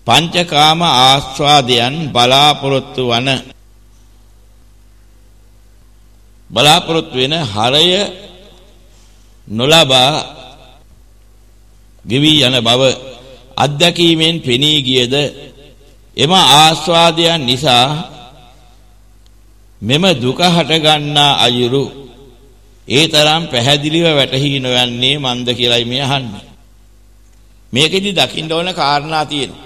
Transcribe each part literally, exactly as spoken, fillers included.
පංචකාම ආස්වාදයන් බලාපොරොත්තු වන බලාපොරොත්තු වෙන හරය නොලබා ගෙවි යන බව අත්දැකීමෙන් පෙනී ගියද එම ආස්වාදයන් නිසා මෙම දුක හට ගන්නා අයුරු ඒ තරම් පැහැදිලිව වැටහි නොයන්නේ මන්ද කියලායි මේ අහන්නේ. මේකෙදි දකින්න ඕන කාරණා තියෙනවා.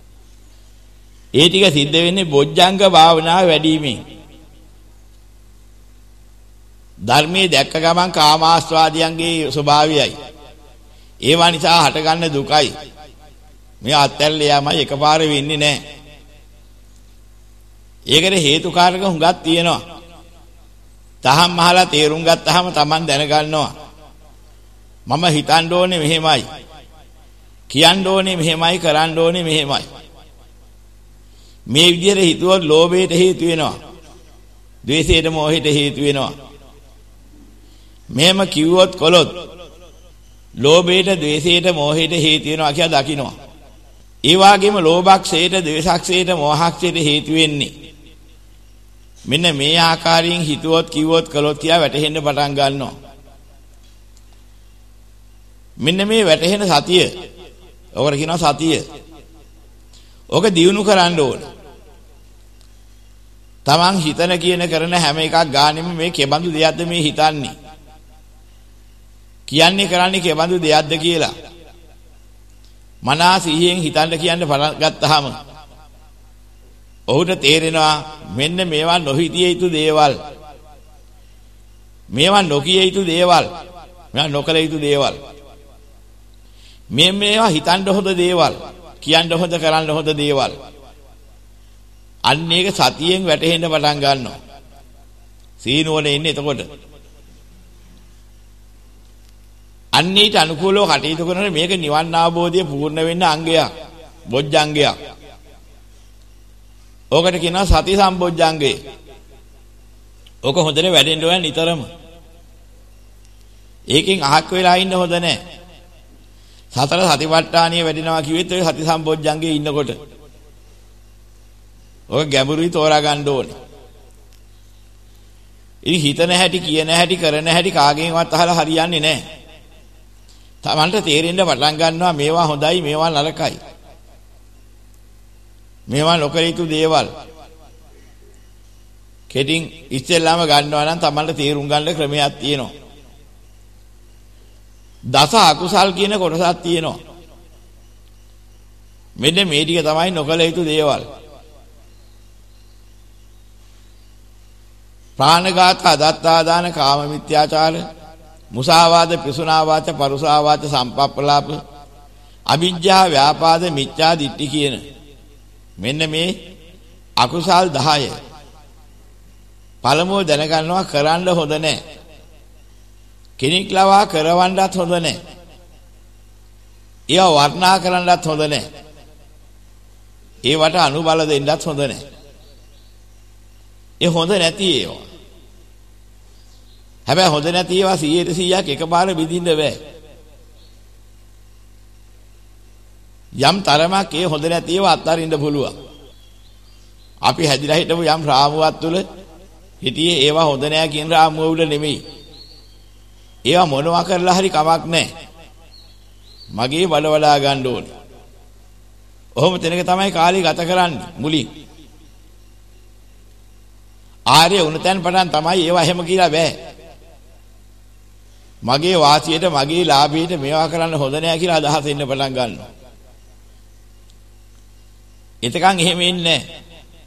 ඒ ටික සිද්ධ වෙන්නේ බොජ්ජංග භාවනාව වැඩිමෙන්. ධර්මයේ දැක්ක ගමන් කාමාස්වාදයන්ගේ ස්වභාවයයි. ඒවා නිසා හටගන්න දුකයි. මේ අත්හැරල යමයි එකපාර වෙන්නේ නැහැ. ඒකට හේතු කාරක හුඟක් තියෙනවා. තහම් මහලා තේරුම් ගත්තාම Taman දැනගන්නවා. මම හිතන්න ඕනේ මෙහෙමයි. කියන්න ඕනේ මෙහෙමයි, කරන්න ඕනේ මෙහෙමයි. මේ විදිහට හිතුවොත් ලෝභයට හේතු වෙනවා. ද්වේෂයට, මෝහයට හේතු වෙනවා. මෙහෙම කිව්වොත් කොලොත් ලෝභයට, ද්වේෂයට, මෝහයට හේතු වෙනවා කියලා දකිනවා. ඒ වගේම ලෝභක්ෂයට, ද්වේෂක්ෂයට, මෝහක්ෂයට හේතු වෙන්නේ මෙන්න මේ ආකාරයෙන් හිතුවොත් කිව්වොත් කළොත් කියලා වැටහෙන්න පටන් ගන්නවා. මෙන්න මේ වැටහෙන සතිය, ඔකට කියනවා සතිය. ඔක දියුණු කරන්න ඕන. Taman හිතන කියන කරන හැම එකක් ගානෙම මේ කෙබඳු දෙයක්ද මේ හිතන්නේ, කියන්නේ කරන්නේ කෙබඳු දෙයක්ද කියලා මනස සිහියෙන් හිතන්න කියන්න පටන් ගත්තාම ඔහුට තේරෙනවා මෙන්න මේවා නොහිතිය යුතු දේවල්, මේවා නොකිය යුතු දේවල්, මේවා නොකල යුතු දේවල්, මේ මේවා හිතන්න හොඳ දේවල්, කියන්න හොඳ, කරන්න හොඳ දේවල්. අන්න ඒක සතියෙන් වැටහෙන්න පටන් ගන්නවා. සීනුවනේ ඉන්නේ එතකොට. අන්න ඊට අනුකූලව කටයුතු කරනකොට මේක නිවන් අවබෝධය පූර්ණ වෙන්න අංගයක්, බොජ්ජංගයක්. ඕකට කියනවා සති සම්බොජ්ජංගේ. ඕක හොඳට වැඩෙන්න ඕන නිතරම. ඒකෙන් අහක් වෙලා ඉන්න හොඳ නැහැ. සතර සතිපට්ඨානිය වැඩිනවා කිව්වෙත් ඔය සති සම්බොජ්ජංගේ ඉන්නකොට. ඔය ගැඹුරුයි තෝරා ගන්න ඕනේ. ඉතින් හිතන හැටි, කියන හැටි, කරන හැටි කාගෙන්වත් අහලා හරියන්නේ නැහැ. Tamanට තේරෙන්න පටන් ගන්නවා මේවා හොඳයි, මේවා නරකයි. මේවා නොකර යුතු දේවල්. කෙටින් ඉස්සෙල්ලාම ගන්නවා නම් Tamanට තේරුම් ගන්න ක්‍රමයක් තියෙනවා. දස අකුසල් කියන කොටසක් තියෙනවා. මෙන්න මේ ටික තමයි නොකල යුතු දේවල්. ප්‍රාණඝාත, අදත්තාදාන, කාම මිත්‍යාචාර, මුසාවාද, පිසුනාවාච, පරුසාවාච, සම්පප්පලාප, අවිජ්ජා, ව්‍යාපාද, මිච්ඡා දිට්ඨි කියන මෙන්න මේ අකුසල් දහය. පළමුව දැනගන්නවා කරන්න හොඳ නැහැ. කෙනෙක් ලවා කරවන්නත් හොඳ නැහැ. ඒවා වර්ණනා කරන්නත් හොඳ නැහැ. ඒවට අනුබල දෙන්නත් හොඳ නැහැ. ඒ හොඳ නැති ඒවා. හැබැයි හොඳ නැති ඒවා සීයට සීයක් එකපාර විඳින්න බෑ. යම් තරමක් ඒ හොඳ නැති ඒවා අත්හරින්න පුළුවන්. අපි හැදිලා හිටපු යම් රාමුවක් තුල හිටියේ ඒවා හොඳ නෑ කියන රාමුව උඩ නෙමෙයි. ඒවා මොනවා කරලා හරි කමක් නෑ. මගේ බඩ වඩා ගන්න ඕනේ. ඔහොම තැනක තමයි කාලේ ගත කරන්නේ මුලින්. ආර්ය උණතෙන් පටන් තමයි ඒවා එහෙම කියලා බෑ. මගේ වාසියට, මගේ ලාභයට මේවා කරන්න හොඳ නෑ කියලා අදහස එන්න පටන් ගන්නවා. එතකන් එහෙම ඉන්නේ නැහැ.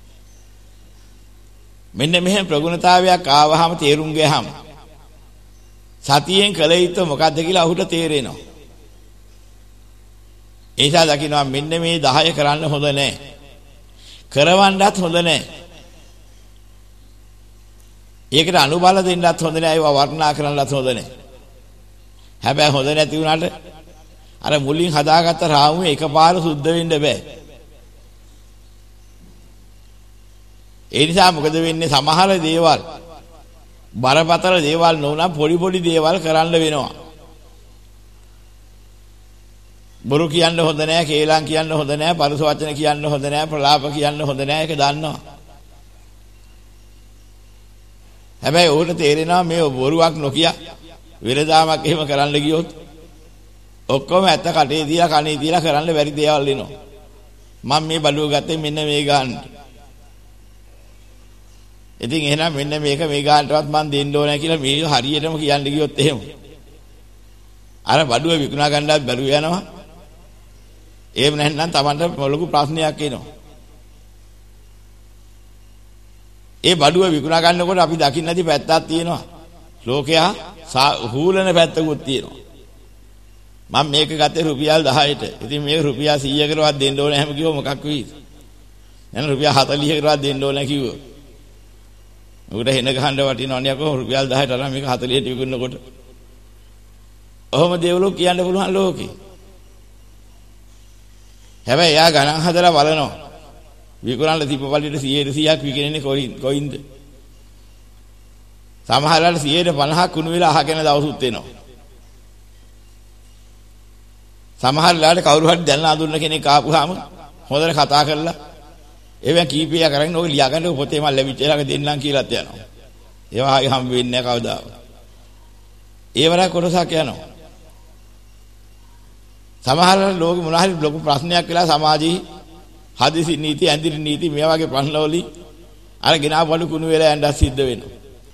මෙන්න මෙහෙම ප්‍රගුණතාවයක් ආවහම තේරුම් ගියහම සතියෙන් කළ යුතු මොකද්ද කියලා ඔහුට තේරෙනවා. ඒ නිසා දකින්නවා මෙන්න මේ දහය කරන්න හොඳ නැහැ. කරවන්නත් හොඳ නැහැ. ඒකට අනුබල දෙන්නත් හොඳ නැහැ. ඒවා වර්ණනා කරන්නත් හොඳ නැහැ. හැබැයි හොඳ නැති වුණාට අර මුලින් හදාගත්ත රාමුවේ එකපාර සුද්ධ වෙන්න බෑ. ඒ නිසා මොකද වෙන්නේ? සමහර දේවල් බරපතල දේවල් නොවුනා පොඩි පොඩි දේවල් කරන්න වෙනවා. බොරු කියන්න හොඳ නැහැ, කේලම් කියන්න හොඳ නැහැ, පරුස වචන කියන්න හොඳ නැහැ, ප්‍රලාප කියන්න හොඳ නැහැ. ඒක දන්නවා. හැබැයි ඕකට තේරෙනවා මේ බොරුවක් නොකිය විරදාමක් එහෙම කරන්න ගියොත් ඔක්කොම ඇත්ත කටේ තියලා කනේ තියලා කරන්න බැරි දේවල් වෙනවා. මම මේ බඩුව ගත්තේ මෙන්න මේ ගන්න. ඉතින් එහෙනම් මෙන්න මේක මේ ගන්නටවත් මම දෙන්න ඕනේ කියලා මේ හරියටම කියන්න ගියොත් එහෙම අර බඩුව විකුණා ගන්නවත් බැරුව යනවා. එහෙම නැත්නම් Tamanට ලොකු ප්‍රශ්නයක් එනවා. ඒ බඩුව විකුණා ගන්නකොට අපි දකින්න නැති පැත්තක් තියෙනවා. ලෝකයා හූලන පැත්තකුත් තියෙනවා. මම මේක ගත්තේ රුපියල් දහයට. ඉතින් මේක රුපියල් සීයකටවත් දෙන්න ඕනේ හැම කිව්ව මොකක් වෙයිද? එහෙනම් රුපියල් හතළිහකටවත් දෙන්න ඕනේ කිව්වොත්. උකට හෙන ගහන්න වටිනවනේ අකෝ රුපියල් දහයට අරන් මේක හතළිහට විකුණනකොට. ඔහොම දේවලෝ කියන්න පුළුවන් ලෝකේ. හැබැයි එයා ගණන් හදලා බලනවා. විකුණන්න තිබ්බ පළියට සීයට සීයක් විකිනෙන්නේ කොයින්ද? සමහරවල් සීයට පනහක් කුණු වෙලා අහගෙන දවසුත් එනවා. සමහර වෙලාවට කවුරු හරි දැනන අඳුරන කෙනෙක් ආපුවාම හොඳට කතා කරලා එවෙන් කීපියා කරගෙන ඔය ලියා ගන්න පොතේ මම ලැබිච්ච ළඟ දෙන්නම් කියලාත් යනවා. ඒවා ආයි හම්බ වෙන්නේ නැහැ කවදාවත්. ඒ වරා කොටසක් යනවා. සමහර ලෝකෙ මොනවා හරි ලොකු ප්‍රශ්නයක් වෙලා සමාජයේ හදිසි නීති ඇඳිරි නීති මේ වගේ ප්‍රශ්නවලින් අර ගෙනාවලු කුණු වෙලා යන්න සිද්ධ වෙනවා.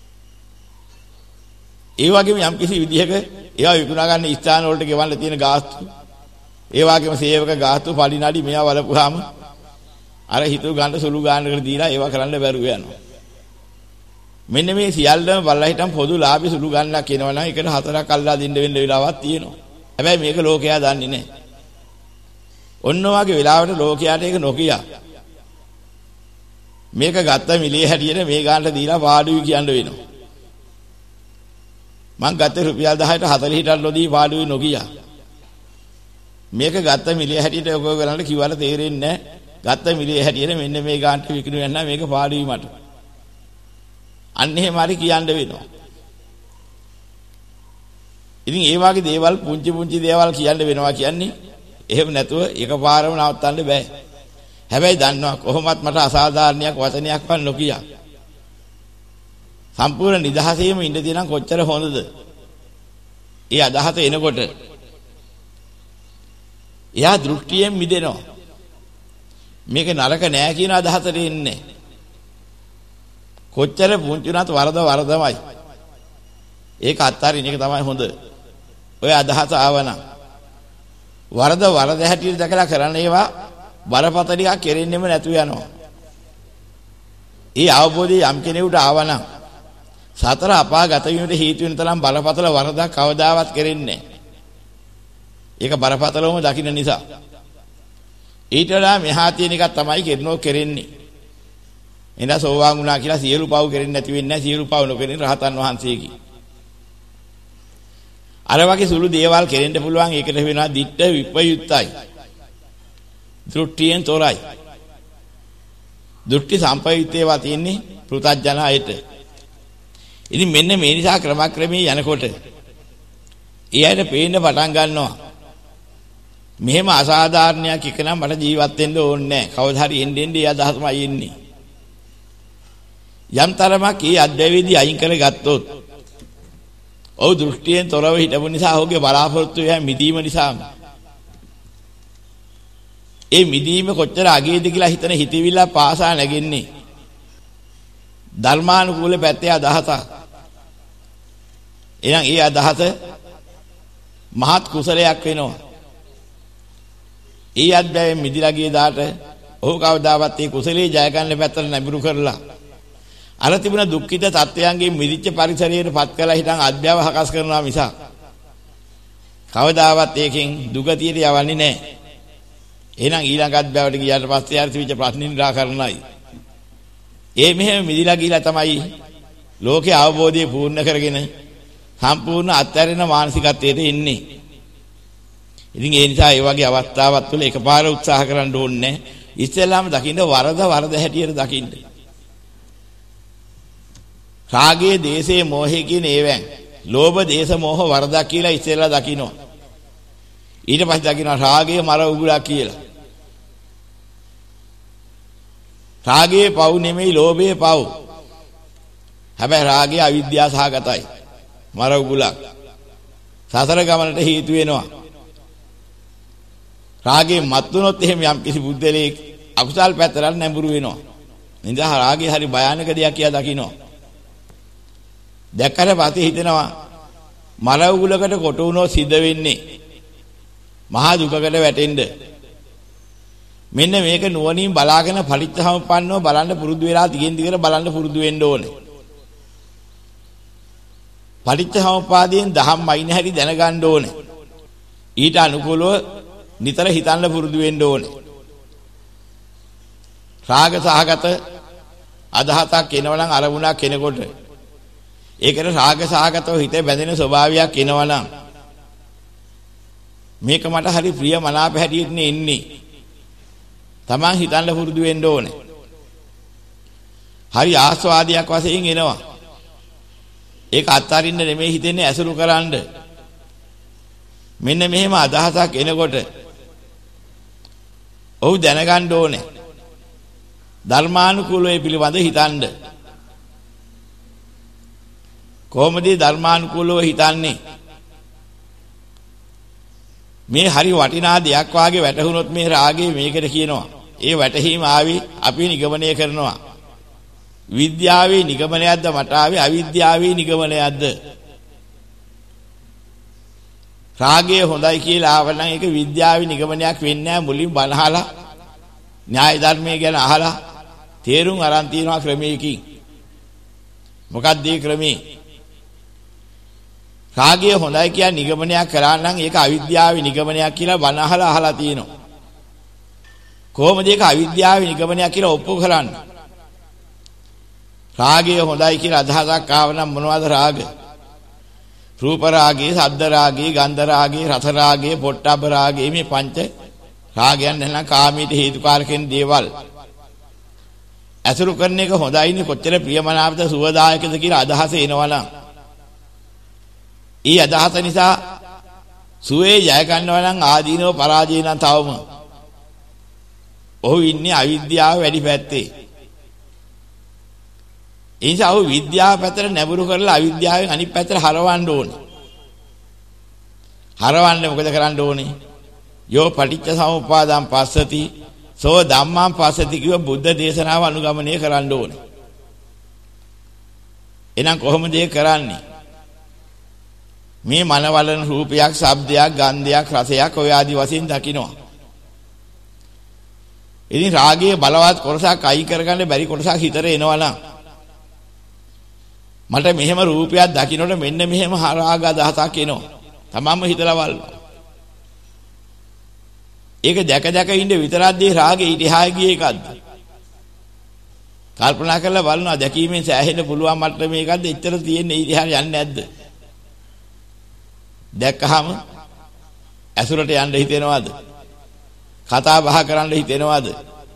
ඒ වගේම යම් කිසි විදිහක ඒවා විකුණා ගන්න ස්ථාන වලට ගෙවන්න තියෙන ගාස්තු ඒ වගේම සේවක ගාස්තු පරිණාඩි මේවා වලපුවාම අර හිතුව ගන්න සුළු ගානකට දීලා ඒවා කරන්න බැරුව යනවා. මෙන්න මේ සියල්ලම බලලා හිටන් පොදු ලාභي සුළු ගන්නක් කියනවනම් ඒකට හතරක් අල්ලා දෙන්න වෙන්න වෙලාවක් තියෙනවා. හැබැයි මේක ලෝකයා දන්නේ නැහැ. ඔන්න ඔයගේ වෙලාවට ලෝකයාට ඒක නොකිය. මේක ගත්ත මිලිය හැටියට මේ ගානට දීලා පාඩුයි කියන්න වෙනවා. මං ගත්තේ රුපියල් දහයට හතළිහට නොදී පාඩුයි නොකිය. මේක ගත්ත මිලිය හැටියට ඔක ගලන්ට කිව්වල තේරෙන්නේ නැහැ. ගත්ත මිලිය හැටියට මෙන්න මේ ගානට විකිණු වෙනවා මේක පාඩුයි මට. අන්න එහෙම හරි කියන්න වෙනවා. ඉතින් ඒ වගේ දේවල් පුංචි පුංචි දේවල් කියන්න වෙනවා කියන්නේ එහෙම නැතුව එකපාරම නවත්තන්න බෑ. හැබැයි දන්නවා කොහොමත් මට අසාධාරණයක් වචනයක්වත් නොකිය. සම්පූර්ණ නිදහසේම ඉඳ තියෙනම් කොච්චර හොඳද? ඒ අදහස එනකොට එයා දෘෂ්ටියෙන් මිදෙනවා. මේක නරක නෑ කියන අදහසට එන්නේ. කොච්චර පුංචි උනත් වරද වරදමයි. ඒක අත්හරින එක තමයි හොඳ. ඔය අදහස ආවනම් වරද වරද හැටියට දැකලා කරන්න ඒවා බරපතල ටිකක් කෙරෙන්නෙම නැතු යනවා. ඒ අවබෝධය යම් කෙනෙකුට ආවනම් සතර අපාගත වීමට හේතු වෙන තරම් බරපතල වරදක් කවදාවත් කෙරෙන්නේ නැහැ. ඒක බරපතලවම දකින්න නිසා. ඊට වඩා මෙහා තියෙන එකක් තමයි කෙරනෝ කෙරෙන්නේ. එඳ සෝවාන් වුණා කියලා සියලු පව් කෙරෙන්නේ නැති වෙන්නේ නැහැ. සියලු පව් නොකෙරෙන රහතන් වහන්සේකි. අර වගේ සුළු දේවල් කෙරෙන්න පුළුවන් ඒකට වෙනවා දිට්ඨ විපයුත්තයි. දෘෂ්ටියෙන් තොරයි. දෘෂ්ටි සම්පයුත්තේවා තියෙන්නේ පෘථග්ජන අයට. ඉතින් මෙන්න මේ නිසා ක්‍රමක්‍රමී යනකොට ඒ අයට පේන්න පටන් ගන්නවා. මෙහෙම අසාධාරණයක් එකනම් මට ජීවත් වෙන්න ඕනේ නැහැ. කවදා හරි එන්න එන්න ඒ අදහසමයි එන්නේ. යම් තරමක් ඒ අධ්‍යවේදී අයින් කරගත්තොත් ඔව් දෘෂ්ටියෙන් තොරව හිටපු නිසා ඔහුගේ බලාපොරොත්තු වෙන මිදීම නිසා ඒ මිදීම කොච්චර අගේද කියලා හිතන හිතවිල්ල පාසා නැගෙන්නේ ධර්මානුකූල පැත්තේ අදහසක්. එහෙනම් ඒ අදහස මහත් කුසලයක් වෙනවා. ඒ අධ්‍යයයෙන් මිදිලා ගිය දාට ඔහු කවදාවත් ඒ කුසලයේ ජය ගන්න පැත්තට නැඹුරු කරලා අර තිබුණ දුක්ඛිත තත්වයන්ගේ මිදිච්ච පරිසරයට පත් කළා හිටන් අධ්‍යාව හකස් කරනවා මිසක් කවදාවත් ඒකෙන් දුගතියට යවන්නේ නැහැ. එහෙනම් ඊළඟ අධ්‍යාවට ගියාට පස්සේ ආර තිබිච්ච ප්‍රශ්න නිරාකරණයි. ඒ මෙහෙම මිදිලා ගිහිලා තමයි ලෝකේ අවබෝධය පූර්ණ කරගෙන සම්පූර්ණ අත්හැරෙන මානසිකත්වයට එන්නේ. ඉතින් ඒ නිසා ඒ වගේ අවස්ථාවක් තුළ එකපාර උත්සාහ කරන්න ඕනේ. ඉස්සෙල්ලාම දකින්න වරද වරද හැටියට දකින්න. රාගයේ, දේශයේ, මෝහයේ කියන ඒවෙන් ලෝභ, දේශ, මෝහ වරදක් කියලා ඉස්සෙල්ලා දකින්න. ඊට පස්සේ දකින්න රාගයේ මර උගුලක් කියලා. රාගයේ පව් නෙමෙයි ලෝභයේ පව්. හැබැයි රාගය අවිද්‍යාව සහගතයි. මර උගුලක්. සසර ගමනට හේතු වෙනවා. රාගයෙන් මත් වුණොත් එහෙම යම් කිසි බුද්ධලේ අකුසල් පැතරක් නැඹුරු වෙනවා. නිදා රාගය හරි භයානක දෙයක් කියලා දකින්න. දැක්කට පස්සේ හිතෙනවා මර උගුලකට කොට වුණොත් සිද්ධ වෙන්නේ මහා දුකකට වැටෙන්න. මෙන්න මේක නුවණින් බලාගෙන පරිච්ඡසමුප්පන්නව බලන්න පුරුදු වෙලා තිගෙන් දිගට බලන්න පුරුදු වෙන්න ඕනේ. පටිච්චසමුප්පාදයෙන් දහම් මයින් හැටි දැනගන්න ඕනේ. ඊට අනුකූලව නිතර හිතන්න පුරුදු වෙන්න ඕනේ. රාග සහගත අදහසක් එනවනම් අරමුණක් කෙනෙකුට ඒකට රාග සහගතව හිතේ බැඳෙන ස්වභාවයක් එනවනම් මේක මට හරි ප්‍රිය මනාප හැටියට නේ ඉන්නේ. Taman හිතන්න පුරුදු වෙන්න ඕනේ. හරි ආස්වාදයක් වශයෙන් එනවා. ඒක අත්හරින්න නෙමෙයි හිතෙන්නේ ඇසුරු කරන්න. මෙන්න මෙහෙම අදහසක් එනකොට ඔව් දැනගන්න ඕනේ. ධර්මානුකූලව ඒ පිළිබඳ හිතන්න. කොහොමද ධර්මානුකූලව හිතන්නේ? මේ හරි වටිනා දෙයක් වාගේ වැටහුනොත් මේ රාගය මේකට කියනවා. ඒ වැටහීම ආවේ අපි නිගමනය කරනවා. විද්‍යාවේ නිගමනයක්ද මට ආවේ අවිද්‍යාවේ නිගමනයක්ද? රාගය හොඳයි කියලා ආවනම් ඒක විද්‍යාවේ නිගමනයක් වෙන්නේ නැහැ. මුලින් බලහලා න්‍යාය ධර්මයේ ගැන අහලා තේරුම් අරන් තියනවා ක්‍රමයකින්. මොකක්ද ඒ ක්‍රමේ? රාගය හොඳයි කියන නිගමනයක් කරා නම් ඒක අවිද්‍යාවේ නිගමනයක් කියලා බණ අහලා අහලා තියෙනවා. කොහොමද ඒක අවිද්‍යාවේ නිගමනයක් කියලා ඔප්පු කරන්නේ? රාගය හොඳයි කියලා අදහසක් ආව නම් මොනවද රාග? රූප රාගය, ශබ්ද රාගය, ගන්ධ රාගය, රස රාගය, පොට්ටබ්බ රාගය මේ පංච රාගයන් නැත්නම් කාමීට හේතුකාරකෙන දේවල්. අසුරු කරන එක හොඳයිනේ කොච්චර ප්‍රියමනාපද සුවදායකද කියලා අදහස එනවනම් ඊ අදහස නිසා සුවේ ජය ගන්නවා නම් ආදීනව පරාජය නම් තවම ඔහු ඉන්නේ අවිද්‍යාව වැඩි පැත්තේ. ඒ නිසා ඔහු විද්‍යාව පැත්තට නැඹුරු කරලා අවිද්‍යාවෙන් අනිත් පැත්තට හරවන්න ඕනේ. හරවන්න මොකද කරන්න ඕනේ? යෝ පටිච්ච සමුප්පාදං පස්සති සෝ ධම්මං පස්සති කිව්ව බුද්ධ දේශනාව අනුගමනය කරන්න ඕනේ. එහෙනම් කොහොමද ඒක කරන්නේ? මේ මනවලන රූපයක්, ශබ්දයක්, ගන්ධයක්, රසයක් ඔය ආදී වශයෙන් දකිනවා. ඉතින් රාගයේ බලවත් කොටසක් අයි කරගන්න බැරි කොටසක් හිතට එනවනම් මට මෙහෙම රූපයක් දකින්නට මෙන්න මෙහෙම රාග අදහසක් එනවා. තමන්ම හිතලා බලනවා. ඒක දැක දැක ඉන්න විතරක්දී රාගේ ඊට එහා ගියේ එකක්ද? කල්පනා කරලා බලනවා දැකීමෙන් සෑහෙන්න පුළුවන් මට්ටම මේකක්ද? එච්චර තියෙන්නේ ඊට එහා යන්නේ නැද්ද? දැක්කහම ඇසුරට යන්න හිතෙනවද? කතා බහ කරන්න හිතෙනවද?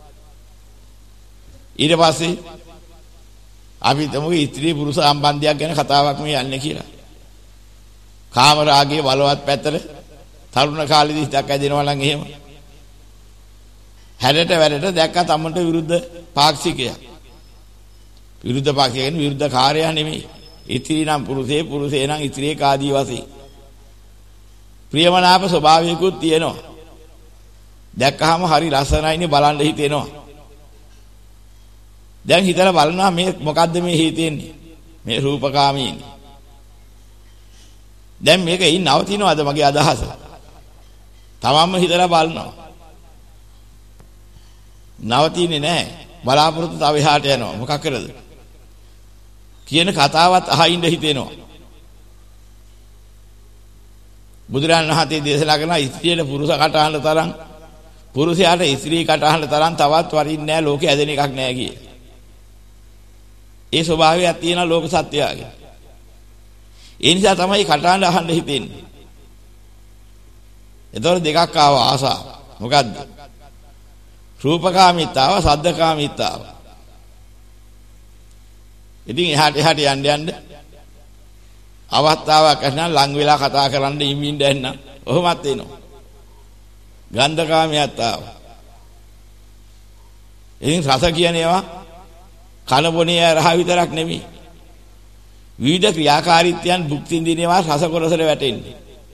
ඊට පස්සේ අපි තමගේ ස්ත්‍රී පුරුෂ සම්බන්ධයක් ගැන කතාවක් මේ යන්නේ කියලා. කාම රාගයේ බලවත් පැත්තට තරුණ කාලෙදී හිතක් ඇදෙනවා නම් එහෙම. හැඩට වැඩට දැක්ක තමන්ට විරුද්ධ පාක්ෂිකයා. විරුද්ධ පාක්ෂිකයා කියන්නේ විරුද්ධ කාර්යය නෙමෙයි. ස්ත්‍රී නම් පුරුෂේ, පුරුෂේ නම් ස්ත්‍රියේ කාදී වශයෙන්. ප්‍රියමනාප ස්වභාවයකුත් තියෙනවා. දැක්කහම හරි ලස්සනයිනේ බලන්න හිතෙනවා. දැන් හිතලා බලනවා මේ මොකද්ද මේ හිතෙන්නේ? මේ රූපකාමීනේ. දැන් මේක ඉන් නවතිනවද මගේ අදහස? තමන්ම හිතලා බලනවා. නවතින්නේ නැහැ. බලාපොරොත්තු තව එහාට යනවා. මොකක් කරද? කියන කතාවත් අහින්න හිතෙනවා. බුදුරජාණන් වහන්සේ දේශනා කරන ස්ත්‍රියට පුරුෂ කටහඬ තරම් පුරුෂයාට ස්ත්‍රී කටහඬ තරම් තවත් වරින් නැහැ ලෝකේ ඇදෙන එකක් නැහැ කියේ. ඒ ස්වභාවයක් තියෙන ලෝක සත්‍යයගේ. ඒ නිසා තමයි කටහඬ අහන්න හිතෙන්නේ. ඒතකොට දෙකක් ආවා ආසාව. මොකද්ද? රූපකාමීතාව, සද්දකාමීතාව. ඉතින් එහාට එහාට යන්න යන්න අවස්ථාවක් නැත්නම් ලං වෙලා කතා කරන්න ඉමින් දැන්න ඔහොමත් එනවා. ගන්ධකාමයට ආවා. ඉතින් රස කියන ඒවා කන බොනේ රහ විතරක් නෙමෙයි. විවිධ ක්‍රියාකාරීත්වයන් භුක්ති විඳිනවා රස කොරසට වැටෙන්නේ.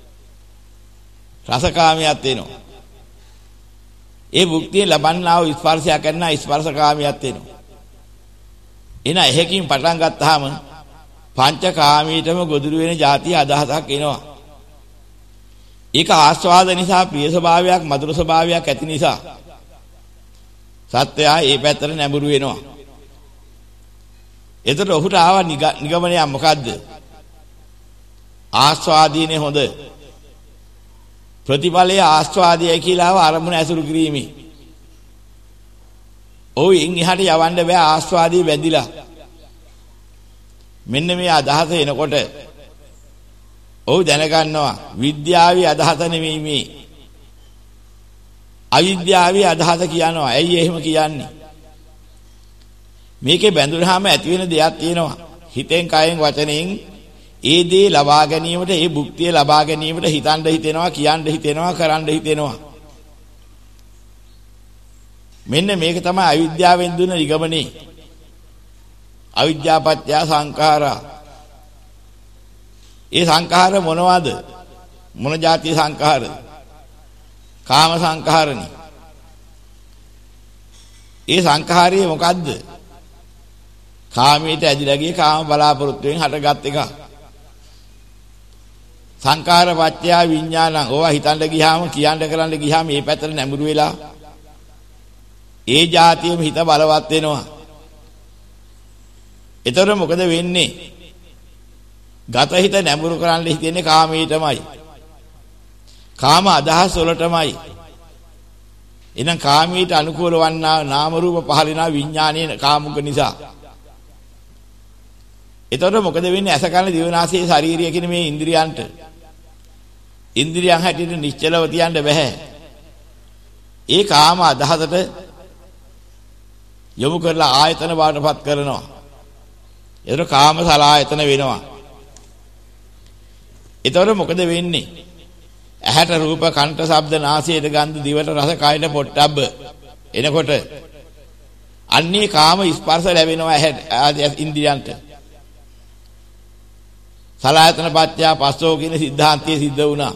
රසකාමියත් වෙනවා. ඒ භුක්තිය ලබන්නා වූ ස්පර්ශය කරන ස්පර්ශකාමියත් වෙනවා. එන එහෙකින් පටන් ගත්තාම පංචකාමීටම ගොදුරු වෙන જાතිය අදහසක් එනවා. ඒක ආස්වාද නිසා ප්‍රිය ස්වභාවයක් මధుර ස්වභාවයක් ඇති නිසා සත්‍යය ඒ පැත්තට නැඹුරු වෙනවා. එතකොට ඔහුට ආව නිගමනය මොකද්ද? ආස්වාදීනේ හොඳ. ප්‍රතිඵලයේ ආස්වාදයයි කියලා ආව අරමුණ ඇසුරු කිරීමේ. ඔයින් එහාට යවන්න බෑ ආස්වාදී බැඳිලා. මෙන්න මේ අදහස එනකොට ඔව් දැනගන්නවා විද්‍යාවේ අදහස නෙමෙයි මේ. අවිද්‍යාවේ අදහස කියනවා. ඇයි එහෙම කියන්නේ? මේකේ බැඳුනහම ඇති වෙන දෙයක් තියෙනවා. හිතෙන් කයෙන් වචනෙන් ඒ දේ ලබා ගැනීමට ඒ භුක්තිය ලබා ගැනීමට හිතන්න හිතෙනවා, කියන්න හිතෙනවා, කරන්න හිතෙනවා. මෙන්න මේක තමයි අවිද්‍යාවෙන් දුන්න නිගමනේ. අවිද්‍යාපත්‍ය සංඛාරා. ඒ සංඛාර මොනවද? මොන જાති සංඛාරද? කාම සංඛාරණි. ඒ සංඛාරයේ මොකද්ද? කාමයට ඇදිලා ගිය කාම බලාපොරොත්තුෙන් හටගත් එක. සංඛාර පත්‍ය විඥානං. ඕවා හිතන්න ගියාම කියන්න කරන්න ගියාම මේ පැත්තට නැඹුරු වෙලා ඒ જાතියෙම හිත බලවත් වෙනවා. එතකොට මොකද වෙන්නේ? ගත හිත නැඹුරු කරන්න හිතෙන්නේ කාමීටමයි. කාම අදහස් වලටමයි. එහෙනම් කාමීට අනුකූල වන්නා නාම රූප පහළිනා විඥානයේ කාමුක නිසා. එතකොට මොකද වෙන්නේ? ඇස කන දිව නාසය ශරීරය කියන මේ ඉන්ද්‍රියන්ට ඉන්ද්‍රියන් හැටියට නිශ්චලව තියන්න බෑ. ඒ කාම අදහසට යොමු කරලා ආයතන බාටපත් කරනවා. ඒතර කාම සලආයතන වෙනවා. ඒතර මොකද වෙන්නේ? ඇහැට රූප, කනට ශබ්ද, නාසයට ගන්ධ, දිවට රස, කයට පොට්ටබ්බ එනකොට අන්නේ කාම ස්පර්ශ ලැබෙනවා ඇහැ ඉන්ද්‍රියන්ට. සලආයතන පත්‍ය පස්සෝ කියන સિદ્ધාන්තය සිද්ධ වුණා.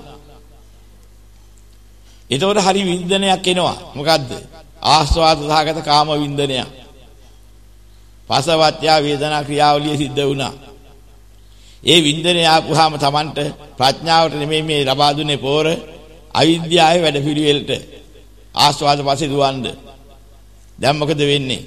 ඒතකොට හරි වින්දනයක් එනවා. මොකද්ද? ආස්වාද සහගත කාම වින්දනයක්. පසවත්‍ය වේදනා ක්‍රියාවලිය සිද්ධ වුණා. ඒ වින්දනය ආපුවාම Tamanට ප්‍රඥාවට නෙමෙයි මේ ලබා දුන්නේ පෝර අවිද්‍යාවේ වැඩ පිළිවෙලට ආස්වාද පස්සේ දුවන්න. දැන් මොකද වෙන්නේ?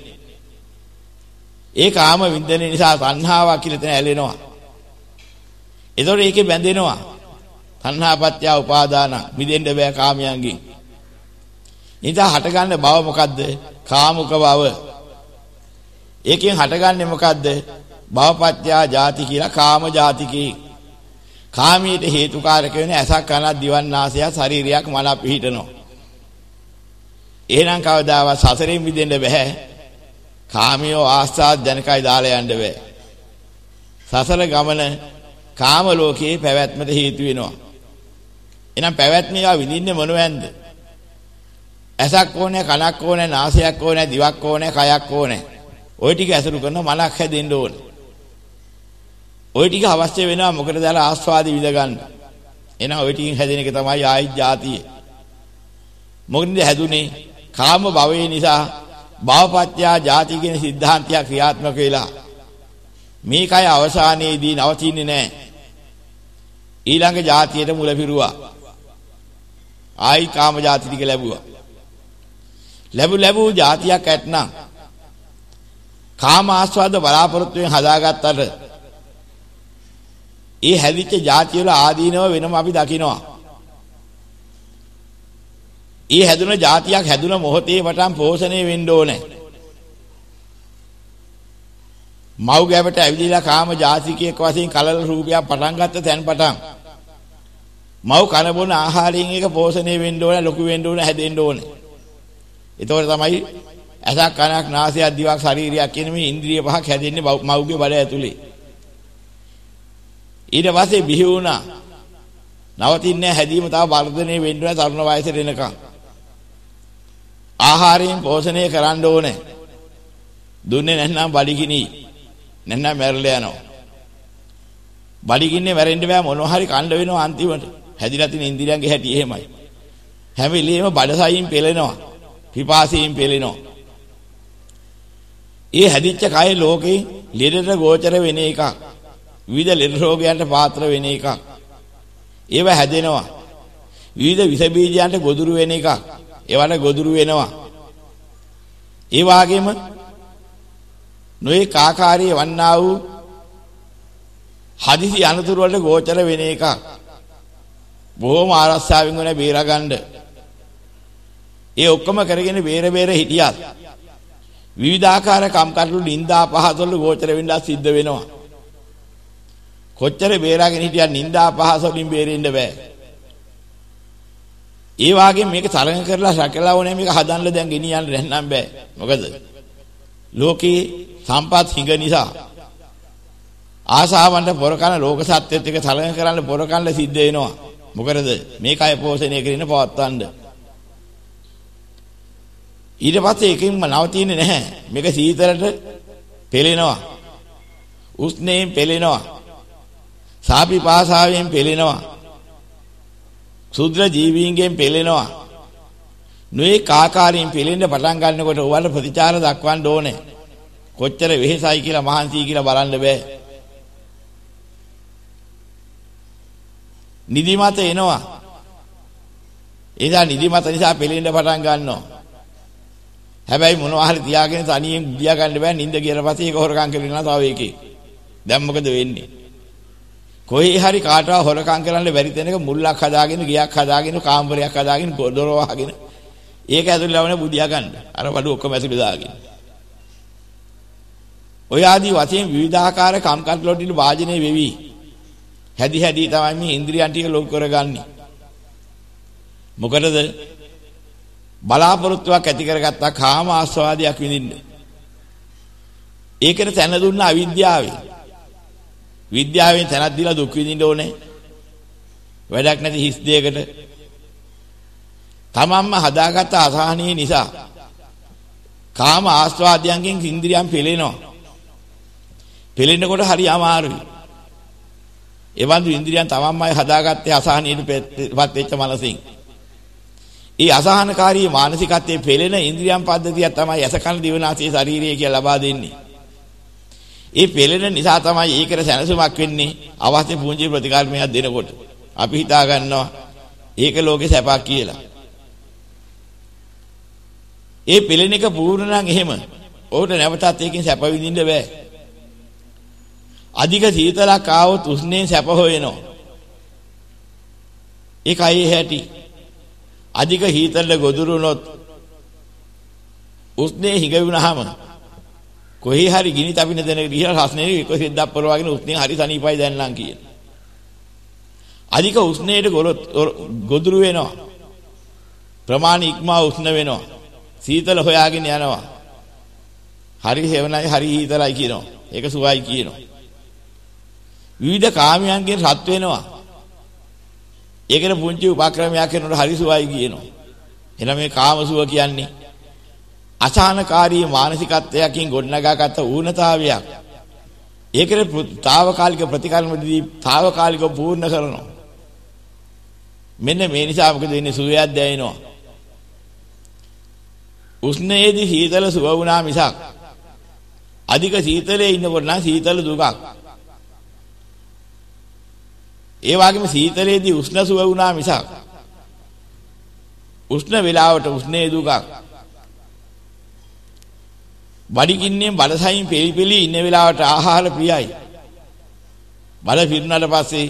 ඒ කාම වින්දනය නිසා තණ්හාවක් කියලා තැන ඇලෙනවා. ඒතකොට ඒකේ බැඳෙනවා. තණ්හාපත්‍ය උපාදාන මිදෙන්න බෑ කාමයන්ගෙන්. ඉතින් හටගන්න බව මොකද්ද? කාමුක බව. ඒකෙන් හටගන්නේ මොකද්ද? භවපත්‍ය ජාති කියලා කාම ජාතිකේ. කාමීට හේතුකාරක වෙන ඇසක් කනක් දිවන් නාසය ශරීරයක් මන පිහිටනවා. එහෙනම් කවදාවත් සසරෙන් මිදෙන්න බෑ. කාමියෝ ආස්වාද ජනකයි දාලා යන්න බෑ. සසර ගමන කාම ලෝකයේ පැවැත්මට හේතු වෙනවා. එහෙනම් පැවැත්ම ඒවා විඳින්නේ මොනවැන්ද? ඇසක් ඕනේ, කනක් ඕනේ, නාසයක් ඕනේ, දිවක් ඕනේ, කයක් ඕනේ. ওই ටික ඇසුරු කරන මනක් හැදෙන්න ඕනේ. ওই ටික අවශ්‍ය වෙනවා මොකටද? අර ආස්වාද විඳ ගන්න. එහෙනම් ওই ටිකෙන් හැදෙන එක තමයි ආයි ජාතිය. මොකද හැදුනේ? කාම භවයේ නිසා භවපත්‍ය ජාති කියන સિદ્ધාන්තය ක්‍රියාත්මක වෙලා මේකයි අවසානයේදී නවතින්නේ නැහැ. ඊළඟ ජාතියට මුල පිරුවා. ආයි කාම ජාති ටික ලැබුවා. ලැබු ලැබු ජාතියක් ඇත්නම් කාම ආස්වාද බලාපොරොත්තුෙන් හදාගත්තට ඒ හැදිච්ච ජාතිය වල ආදීනව වෙනම අපි දකිනවා. ඒ හැදුන ජාතියක් හැදුන මොහොතේ වටන් පෝෂණය වෙන්න ඕනේ. මව් ගැබට ඇවිදලා කාම ජාතිකයෙක් වශයෙන් කලල රූපයක් පටන් ගත්ත තැන් පටන් මව් කන බොන ආහාරයෙන් එක පෝෂණය වෙන්න ඕනේ, ලොකු වෙන්න ඕනේ, හැදෙන්න ඕනේ. ඒතකොට තමයි ඇසක් කනක් නාසයක් දිවක් ශරීරයක් කියන මේ ඉන්ද්‍රිය පහක් හැදෙන්නේ මව්ගේ බඩ ඇතුලේ. ඊට පස්සේ බිහි වුණා. නවතින්නේ හැදීම තව වර්ධනය වෙන්න ඕන තරුණ වයසට එනකම්. ආහාරයෙන් පෝෂණය කරන්න ඕනේ. දුන්නේ නැත්නම් බඩගිනි. නැත්නම් මැරලා යනවා. බඩගින්නේ මැරෙන්න බෑ මොනවා හරි කන්න වෙනවා අන්තිමට. හැදිලා තියෙන ඉන්ද්‍රියන්ගේ හැටි එහෙමයි. හැම වෙලෙම බඩසයින් පෙලෙනවා. පිපාසයෙන් පෙලෙනවා. ඒ හැදිච්ච කය ලෝකේ ලෙඩට ගෝචර වෙන එකක්. විවිධ ලෙඩ රෝගයන්ට පාත්‍ර වෙන එකක්. ඒව හැදෙනවා. විවිධ විස බීජයන්ට ගොදුරු වෙන එකක්. ඒවට ගොදුරු වෙනවා. ඒ වගේම නොයේ කාකාරී වන්නා වූ හදිසි අනතුරු වලට ගෝචර වෙන එකක්. බොහොම ආරස්සාවෙන් වෙන බේරගන්න. ඒ ඔක්කොම කරගෙන බේර බේර හිටියත් විවිධාකාර කම්කටොළු නිന്ദා පහස වල ගෝචර වෙන්න සිද්ධ වෙනවා. කොච්චර බේරාගෙන හිටියත් නිന്ദා පහස වලින් බේරෙන්න බෑ. ඒ වාගේ මේක තරඟ කරලා රැකලා ඕනේ මේක හදන්න දැන් ගෙනියන්න නැත්නම් බෑ. මොකද ලෝකේ සම්පත් හිඟ නිසා ආශාවන්ට පොරකන ලෝක සත්‍යයත් එක්ක තරඟ කරන්න පොරකන්න සිද්ධ වෙනවා. මොකද මේකයි පෝෂණය කරගෙන පවත්වන්න. ඊට පස්සේ එකකින්ම නවතින්නේ නැහැ. මේක සීතලට පෙලෙනවා. උෂ්ණයෙන් පෙලෙනවා. සාපි පාසාවෙන් පෙලෙනවා. සුද්ධ ජීවීන්ගෙන් පෙලෙනවා. නොයේ කාකාරයෙන් පෙලෙන්න පටන් ගන්නකොට ඔයාලට ප්‍රතිචාර දක්වන්න ඕනේ. කොච්චර වෙහෙසයි කියලා මහන්සියි කියලා බලන්න බෑ. නිදිමත එනවා. එදා නිදිමත නිසා පෙලෙන්න පටන් ගන්නවා. හැබැයි මොනවා හරි තියාගෙන තනියෙන් ගියා ගන්න බෑ. නිින්ද ගියලා පස්සේ ඒක හොරකම් කරනවා තව එකේ. දැන් මොකද වෙන්නේ? කොහේ හරි කාටව හොරකම් කරන්න බැරි තැනක මුල්ලක් හදාගෙන ගියක් හදාගෙන කාමරයක් හදාගෙන දොර වහගෙන ඒක ඇතුළේ ලවන බුදියා ගන්න. අර බඩු ඔක්කොම ඇතුළේ දාගෙන. ඔය ආදී වශයෙන් විවිධාකාර කම්කටොළු වලට වාජනේ වෙවි. හැදි හැදි තමයි මේ ඉන්ද්‍රියන් ටික ලොකු කරගන්නේ. මොකටද? බලාපොරොත්තුවක් ඇති කරගත්තා කාම ආස්වාදයක් විඳින්න. ඒකට තැන දුන්න අවිද්‍යාවෙන්. විද්‍යාවෙන් තැනක් දීලා දුක් විඳින්න ඕනේ. වැඩක් නැති හිස් දෙයකට. තමන්ම හදාගත්ත අසහනිය නිසා කාම ආස්වාදයන්ගෙන් ඉන්ද්‍රියන් පෙළෙනවා. පෙළෙනකොට හරි අමාරුයි. ඒ වන්දු ඉන්ද්‍රියන් තමන්මයි හදාගත්තේ අසහනියට පත් වෙච්ච මනසින්. ඒ අසහනකාරී මානසිකත්වයේ පෙළෙන ඉන්ද්‍රියන් පද්ධතිය තමයි යසකන දිවනාසී ශරීරය කියලා ලබා දෙන්නේ. ඒ පෙළෙන නිසා තමයි ඒකට සැනසුමක් වෙන්නේ අවශ්‍ය පුංචි ප්‍රතිකාරමයක් දෙනකොට. අපි හිතා ගන්නවා ඒක ලෝකේ සැපක් කියලා. ඒ පෙළෙන එක පූර්ණ නම් එහෙම. ඔහුට නැවතත් ඒකෙන් සැප විඳින්න බෑ. අධික සීතලක් ආවොත් උෂ්ණයෙන් සැප හොයනවා. ඒකයි හැටි. අධික හීතලට ගොදුරු වුණොත් උෂ්ණේ හිඟ වුණාම කොහේ හරි ගිනි තපින දෙනක ගිහලා රස්නේ එක සිද්දක් පොරවගෙන උෂ්ණේ හරි සනීපයි දැන් නම් කියන. අධික උෂ්ණයට ගොදුරු වෙනවා. ප්‍රමාණ ඉක්මා උෂ්ණ වෙනවා. සීතල හොයාගෙන යනවා. හරි හේවනයි හරි හීතලයි කියනවා. ඒක සුවයි කියනවා. විවිධ කාමයන්ගෙන් රත් වෙනවා. ඒකට පුංචි උපක්‍රමයක් කරනකොට හරි සුවයි කියනවා. එහෙනම් මේ කාම සුව කියන්නේ අසහනකාරී මානසිකත්වයකින් ගොඩනගාගත් ඌනතාවයක්. ඒකට తాවකාලික ප්‍රතිකර්මදී తాවකාලිකව පූර්ණ කරනවා. මෙන්න මේ නිසා මොකද වෙන්නේ? සුවයක් දැනෙනවා. උෂ්ණයේදී සීතල සුව වුණා මිසක් අධික සීතලයේ ඉන්නකොට නම් සීතල දුකක්. ඒ වගේම සීතලයේදී උෂ්ණ සුව වුණා මිසක් උෂ්ණ වේලාවට උෂ්ණේ දුකක්. බඩගින්නෙන් බඩසයින් පෙලි පෙලි ඉන්න වෙලාවට ආහාර ප්‍රියයි. බඩ පිරුණාට පස්සේ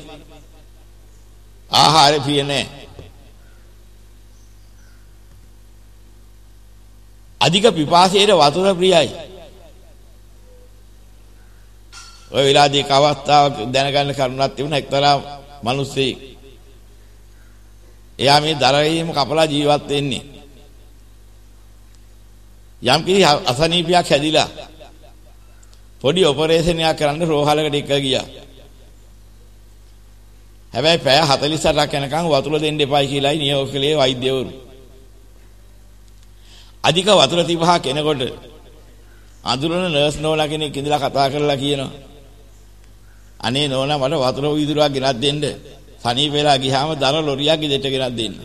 ආහාර ප්‍රිය නැහැ. අධික පිපාසයේ වතුර ප්‍රියයි. ඔය විලාදී කවස්තාවක් දැනගන්න කරුණක් තිබුණා එක්තරා මිනිස්සෙක්. එයා මේ දරවීම කපලා ජීවත් වෙන්නේ. යම් කිසි අසනීපයක් හැදිලා පොඩි ඔපරේෂන් එකක් කරන්න රෝහලකට එක ගියා. හැබැයි පැය හතළිස් අටක් යනකම් වතුර දෙන්න එපායි කියලායි නියෝග කළේ වෛද්‍යවරු. අධික වතුර තිබහා කෙනෙකුට අඳුරන නර්ස් නෝනා කෙනෙක් ඉඳලා කතා කරලා කියනවා අනේ නෝනා මට වතුර වීදුරුවක් ගෙනත් දෙන්න. සනීප වෙලා ගියාම දර ලොරියක් ගෙදරට ගෙනත් දෙන්න.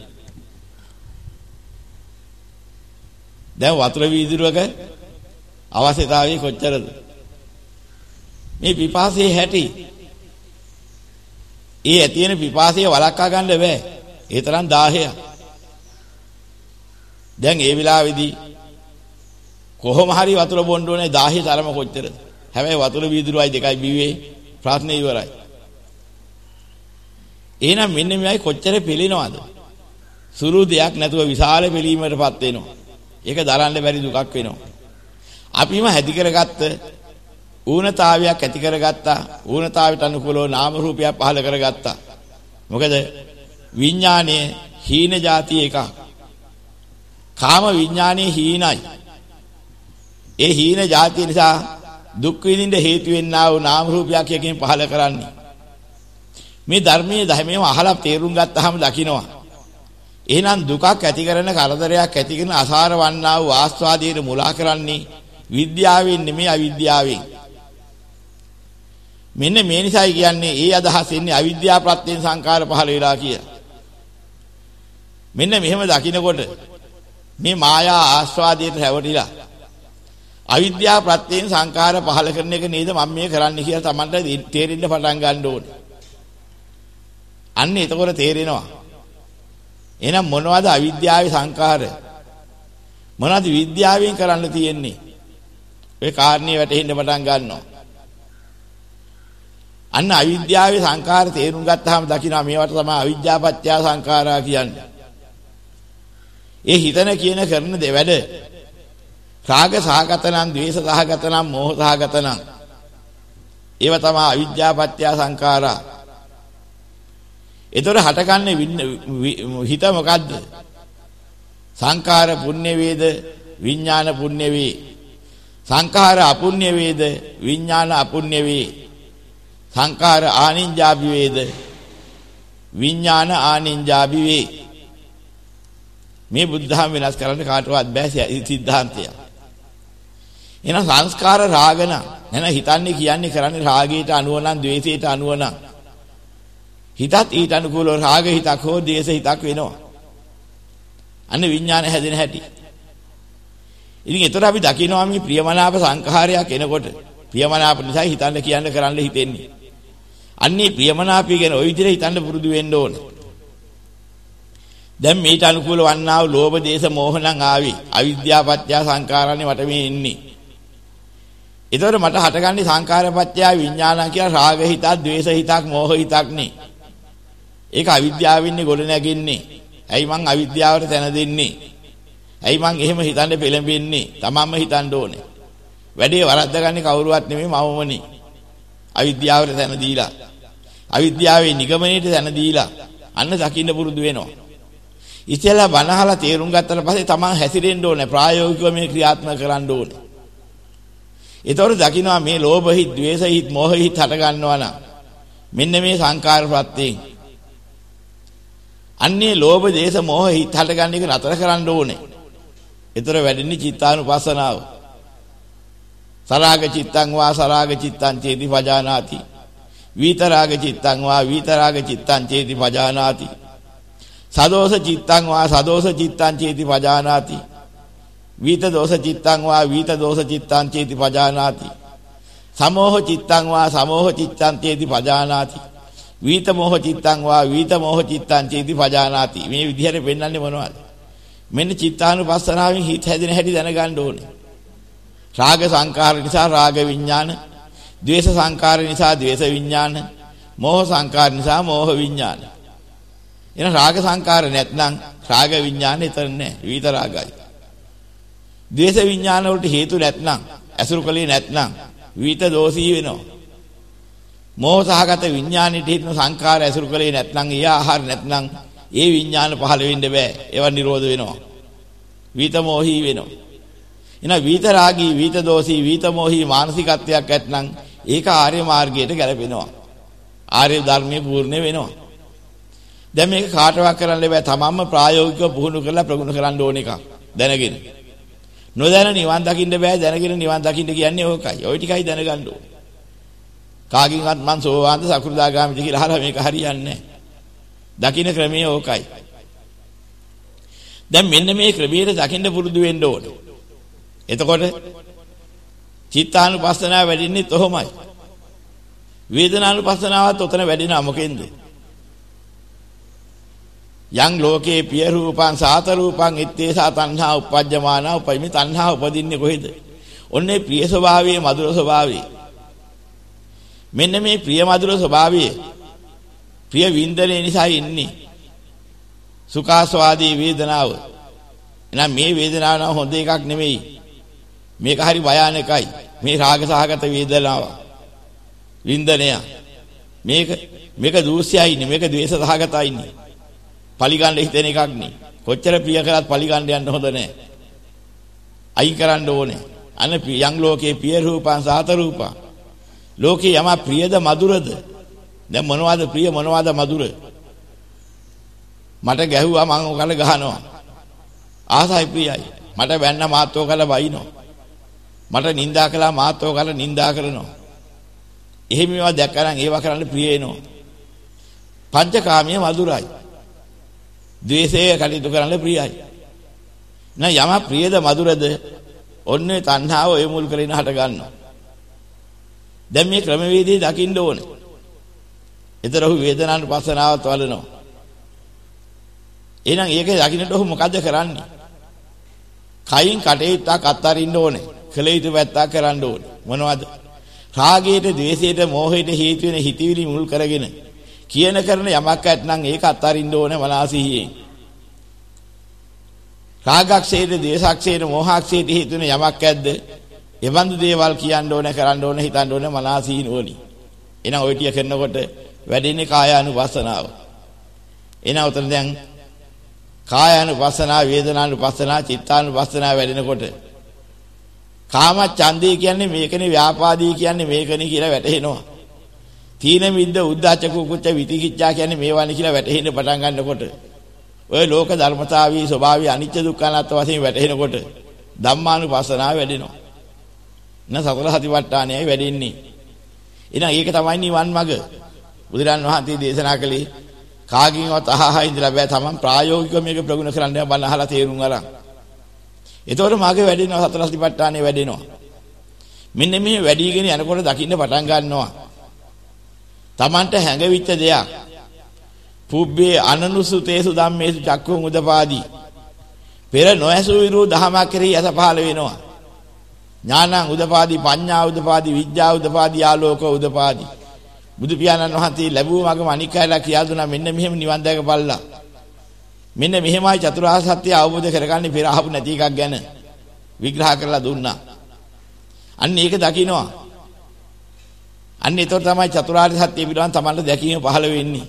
දැන් වතුර වීදුරුවක අවශ්‍යතාවය කොච්චරද? මේ පිපාසයේ හැටි. ඒ ඇතිවෙන පිපාසය වළක්වා ගන්න බෑ. ඒ තරම් දාහයක්. දැන් ඒ වෙලාවේදී කොහොම හරි වතුර බොන්න ඕනේ දාහේ තරම කොච්චරද? හැබැයි වතුර වීදුරුවයි දෙකයි බිව්වේ ප්‍රශ්නේ ඉවරයි. එහෙනම් මෙන්න මේයි කොච්චර පිළිනවද? සුළු දෙයක් නැතුව විශාල පිළීමකටපත් වෙනවා. ඒක දරන්න බැරි දුකක් වෙනවා. අපිම හැදි කරගත්ත ඌනතාවයක් ඇති කරගත්තා. ඌනතාවයට අනුකූලව නාම රූපයක් පහළ කරගත්තා. මොකද විඥානයේ හීන જાතිය එකක්. කාම විඥානයේ හීනයි. ඒ හීන જાතිය නිසා දුක් විඳින්න හේතු වෙන්නා වූ නාම රූපයක් එකකින් පහළ කරන්නේ. මේ ධර්මයේ ධර්මයේම අහලා තේරුම් ගත්තාම දකින්නවා. එහෙනම් දුකක් ඇති කරන කරදරයක් ඇති කරන අසාර වන්නා වූ ආස්වාදයේ මුලා කරන්නේ විද්‍යාවෙන් නෙමෙයි අවිද්‍යාවෙන්. මෙන්න මේ නිසායි කියන්නේ ඒ අදහස් එන්නේ අවිද්‍යාව ප්‍රත්‍යයෙන් සංකාර පහළ වෙලා කියලා. මෙන්න මෙහෙම දකින්නකොට මේ මායා ආස්වාදයට රැවටිලා අවිද්‍යාව ප්‍රත්‍යයෙන් සංකාර පහළ කරන එක නේද මම මේ කරන්නේ කියලා Tamanට තේරෙන්න පටන් ගන්න ඕනේ. අන්න එතකොට තේරෙනවා. එහෙනම් මොනවද අවිද්‍යාවේ සංකාර? මොනවද විද්‍යාවෙන් කරන්න තියෙන්නේ? ඒ කාරණේ වැටහෙන්න පටන් ගන්නවා. අන්න අවිද්‍යාවේ සංකාර තේරුම් ගත්තාම දකිනවා මේවට තමයි අවිද්‍යාපත්‍ය සංකාරා කියන්නේ. ඒ හිතන කියන කරන දේ වැඩ රාග සහගත නම්, ද්වේෂ සහගත නම්, මෝහ සහගත නම් ඒව තමයි අවිද්‍යාපත්‍ය සංකාරා. ඒතර හටගන්නේ හිත මොකද්ද? සංඛාර පුණ්‍ය වේද විඥාන පුණ්‍ය වේ. සංඛාර අපුණ්‍ය වේද විඥාන අපුණ්‍ය වේ. සංඛාර ආනින්ජාබි වේද විඥාන ආනින්ජාබි වේ. මේ බුද්ධහම වෙනස් කරන්න කාටවත් බෑ සිද්ධාන්තය. එහෙනම් සංස්කාර රාගන නැන හිතන්නේ කියන්නේ කරන්නේ රාගයට අනුව නම් ද්වේෂයට අනුව නම් හිතත් ඊට අනුකූලව රාග හිතක් හෝ ද්වේෂ හිතක් වෙනවා. අන්න විඥාන හැදෙන හැටි. ඉතින් ඒතර අපි දකිනවා මේ ප්‍රියමනාප සංඛාරයක් එනකොට ප්‍රියමනාප නිසා හිතන්න කියන්න කරන්න හිතෙන්නේ. අන්නේ ප්‍රියමනාපය ගැන ওই විදිහට හිතන්න පුරුදු වෙන්න ඕනේ. දැන් මේට අනුකූල වන්නා වූ ලෝභ දේශ මොහ නම් ආවේ අවිද්‍යාපත්‍ය සංඛාරානේ මට මේ එන්නේ. ඒතර මට හටගන්නේ සංඛාරපත්‍ය විඥානං කියලා රාග හිතක්, ද්වේෂ හිතක්, මෝහ හිතක් නේ. ඒක අවිද්‍යාවෙන්නේ ගොඩ නැගින්නේ. ඇයි මං අවිද්‍යාවට තැන දෙන්නේ? ඇයි මං එහෙම හිතන්න පෙළඹෙන්නේ? තමන්ම හිතන්න ඕනේ. වැඩේ වරද්දගන්නේ කවුරුවත් නෙමෙයි මමමනේ. අවිද්‍යාවට තැන දීලා. අවිද්‍යාවේ නිගමනයේට තැන දීලා අන්න දකින්න පුරුදු වෙනවා. ඉතින්ලා බනහලා තේරුම් ගත්තට පස්සේ තමන් හැසිරෙන්න ඕනේ. ප්‍රායෝගිකව මේ ක්‍රියාත්මක කරන්න ඕනේ. ඒතකොට දකින්නවා මේ ලෝභ හිත්, ද්වේෂ හිත්, මෝහ හිත් හට ගන්නවා නම් මෙන්න මේ සංකාර ප්‍රත්‍යයෙන් අන්නේ ලෝභ දේශ මොහ හිත හට ගන්න එක නතර කරන්න ඕනේ. ඒතර වැඩින්නේ චිත්තානුපස්සනාව. සරාග චිත්තං වා සරාග චිත්තං චේති පජානාති. විතරාග චිත්තං වා විතරාග චිත්තං චේති පජානාති. සදෝස චිත්තං වා සදෝස චිත්තං චේති පජානාති. විත දෝස චිත්තං වා විත දෝස චිත්තං චේති පජානාති. සමෝහ චිත්තං වා සමෝහ චිත්තං චේති පජානාති. විත මොහ චිත්තං වා විත මොහ චිත්තං චේති පජානාති. මේ විදිහට පෙන්වන්නේ මොනවද? මෙන්න චිත්තානුපස්සනාවෙන් හිත හැදෙන හැටි දැනගන්න ඕනේ. රාග සංකාර නිසා රාග විඥාන, ද්වේෂ සංකාර නිසා ද්වේෂ විඥාන, මෝහ සංකාර නිසා මෝහ විඥාන. එන රාග සංකාර නැත්නම් රාග විඥාන ඊතර නැහැ. විත රාගයි. ද්වේෂ විඥාන වලට හේතු නැත්නම්, අසුරු කලේ නැත්නම් විත දෝෂී වෙනවා. මෝහ සහගත විඥානෙට හේතුන සංකාර ඇසුරු කලේ නැත්නම්, ඊ ආහාර නැත්නම් ඒ විඥාන පහළ වෙන්න බෑ. ඒවා නිරෝධ වෙනවා. විත මොහී වෙනවා. එන විත රාගී, විත දෝෂී, විත මොහී මානසිකත්වයක් ඇත්නම් ඒක ආර්ය මාර්ගයට ගැලපෙනවා. ආර්ය ධර්මයේ පූර්ණ වෙනවා. දැන් මේක කාටවත් කරන්න බෑ. තමන්ම ප්‍රායෝගිකව පුහුණු කරලා ප්‍රගුණ කරන්න ඕන එකක්. දැනගෙන. නොදැන නිවන් දකින්න බෑ දැනගෙන නිවන් දකින්න කියන්නේ ඕකයි. ওই ටිකයි දැනගන්න ඕනේ. කාගින්වත් මං සෝවාන්ද සකෘදාගාමීද කියලා අහලා මේක හරියන්නේ නැහැ. දකින්න ක්‍රමය ඕකයි. දැන් මෙන්න මේ ක්‍රමයට දකින්න පුරුදු වෙන්න ඕනේ. එතකොට චිත්තානුපස්සනාව වැඩින්නේ තොහොමයි. වේදනානුපස්සනාවත් උතන වැඩිනා මොකෙන්ද? යං ලෝකේ පිය රූපං සාත රූපං ඉත්තේසා තණ්හා උපජ්ජමානා උපයිමි තණ්හා උපදින්නේ කොහෙද? ඔන්නේ ප්‍රිය ස්වභාවයේ මధుර ස්වභාවයේ. මෙන්න මේ ප්‍රිය මధుර ස්වභාවයේ ප්‍රිය වින්දනයේ නිසා ඉන්නේ. සුඛාස්වාදී වේදනාව. එහෙනම් මේ වේදනාව නම් හොඳ එකක් නෙමෙයි. මේක හරි භයානකයි. මේ රාග සහගත වේදනාව. වින්දනය. මේක මේක දූෂ්‍යයි නේ. මේක ද්වේෂ සහගතයි නේ. පලිගන්න හිතෙන එකක් නේ. කොච්චර ප්‍රිය කරත් පලිගන්න යන්න හොඳ නැහැ. අයින් කරන්න ඕනේ. අන්න යං ලෝකේ පිය රූපං සාත රූපං. ලෝකේ යම ප්‍රියද මధుරද? දැන් මොනවද ප්‍රිය මොනවද මధుර? මට ගැහුවා මං ඔකල ගහනවා. ආසයි ප්‍රියයි. මට වැන්න මාත්‍රෝ කල වයින්නවා. මට නිඳා කළා මාත්‍රෝ කල නිඳා කරනවා. එහෙම ඒවා දැක්කනම් ඒවා කරන්න ප්‍රිය එනවා. පංචකාමයේ මధుරයි. ද්වේෂය කටයුතු කරන්න ප්‍රියයි. නෑ යම ප්‍රියද මధుරද? ඔන්නේ තණ්හාව ඒ මුල් කරගෙන හට ගන්නවා. දැන් මේ ක්‍රමවේදයේ දකින්න ඕනේ. ඒතරහු වේදනානුපස්සනාවත් වලනවා. එහෙනම් ඒක දකින්නට ඔහු මොකද කරන්නේ? කයින් කටේටක් අත්තරින්න ඕනේ. කල යුතු පැත්තක් කරන්න ඕනේ. මොනවද? රාගයට, ද්වේෂයට, මෝහයට හේතු වෙන හිතවිලි මුල් කරගෙන කියන කරන යමක් ඇත්නම් ඒක අත්තරින්න ඕනේ මනසිහියෙන්. රාගක්ෂේත, ද්වේෂක්ෂේත, මෝහක්ෂේත හේතු වෙන යමක් ඇද්ද? එවන්දු දේවල් කියන්න ඕනේ, කරන්න ඕනේ, හිතන්න ඕනේ මනසිහින් ඕනි. එහෙනම් ඔය ටික කරනකොට වැඩින්නේ කායානුපස්සනාව. එහෙනම් උතන දැන් කායානුපස්සනාව, වේදනානුපස්සනාව, චිත්තානුපස්සනාව වැඩෙනකොට කාම ඡන්දේ කියන්නේ මේකනේ, ව්‍යාපාදී කියන්නේ මේකනේ කියලා වැටහෙනවා. තීන මිද්ද, උද්ධච්ච කුච්ච විතිකිච්ඡා කියන්නේ මේවානේ කියලා වැටහෙන්න පටන් ගන්නකොට ඔය ලෝක ධර්මතාවී ස්වභාවය අනිත්‍ය දුක්ඛ අනාත්ම වශයෙන් වැටහෙනකොට ධම්මානුපස්සනාව වැඩෙනවා. න සතර සතිපට්ඨානයයි වැඩෙන්නේ. එහෙනම් ඒක තමයි නිවන් මඟ. බුදුරන් වහන්සේ දේශනා කළේ කාගින්වත් අහහ ඉඳලා බෑ. තමන් ප්‍රායෝගිකව මේක ප්‍රගුණ කරන්න බණ අහලා තේරුම් අරන්. එතකොට මාගේ වැඩෙනවා, සතර සතිපට්ඨානෙ වැඩෙනවා. මෙන්න මේ වැඩිගෙන යනකොට දකින්න පටන් ගන්නවා. තමන්ට හැඟවිච්ච දෙයක් පුබ්බේ අනනුසුතේසු ධම්මේසු චක්ඛුං උදපාදී. පෙර නොඇසු විරු දහමක් කෙරෙහි ඇස පහළ වෙනවා. ඥානං උදපාදී, පඤ්ඤා උදපාදී, විද්‍යා උදපාදී, ආලෝක උදපාදී. බුදු පියාණන් වහන්සේ ලැබුව මගම අනිකායලා කියා දුනා මෙන්න මෙහෙම නිවන් දැකපල්ලා. මෙන්න මෙහෙමයි චතුරාර්ය සත්‍ය අවබෝධ කරගන්නේ පෙර අහපු නැති එකක් ගැන විග්‍රහ කරලා දුන්නා. අන්න ඒක දකින්නවා. අන්න ඒතර තමයි චතුරාර්ය සත්‍ය පිළිබඳ තමන්ට දැකීම පහළ වෙන්නේ.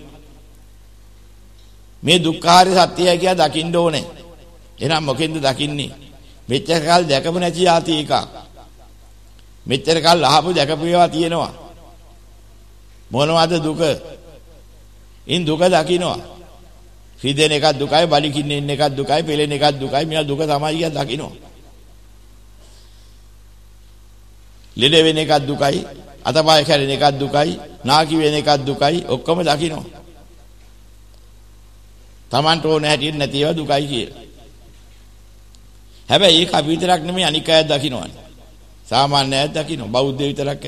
මේ දුක්ඛාරය සත්‍යය කියලා දකින්න ඕනේ. එහෙනම් මොකෙන්ද දකින්නේ? මෙච්චර කාල දැකපු නැති ආති එකක්. මෙච්චර කාල අහපු දැකපු ඒවා තියෙනවා. මොනවද දුක? ඉන් දුක දකින්නවා. රිදෙන එකක් දුකයි, බලිකින්න ඉන්න එකක් දුකයි, පෙලෙන එකක් දුකයි. මෙයා දුක තමයි කියලා දකින්නවා. ලෙඩ වෙන එකක් දුකයි, අතපය කැරෙන එකක් දුකයි, නාකි වෙන එකක් දුකයි, ඔක්කොම දකින්නවා. Tamanට ඕන හැටියට නැති ඒවා දුකයි කියලා. හැබැයි ඒක අපි විතරක් නෙමෙයි අනික් අයත් දකින්නවනේ. සාමාන්‍ය අයත් දකින්න බෞද්ධ විතරක්.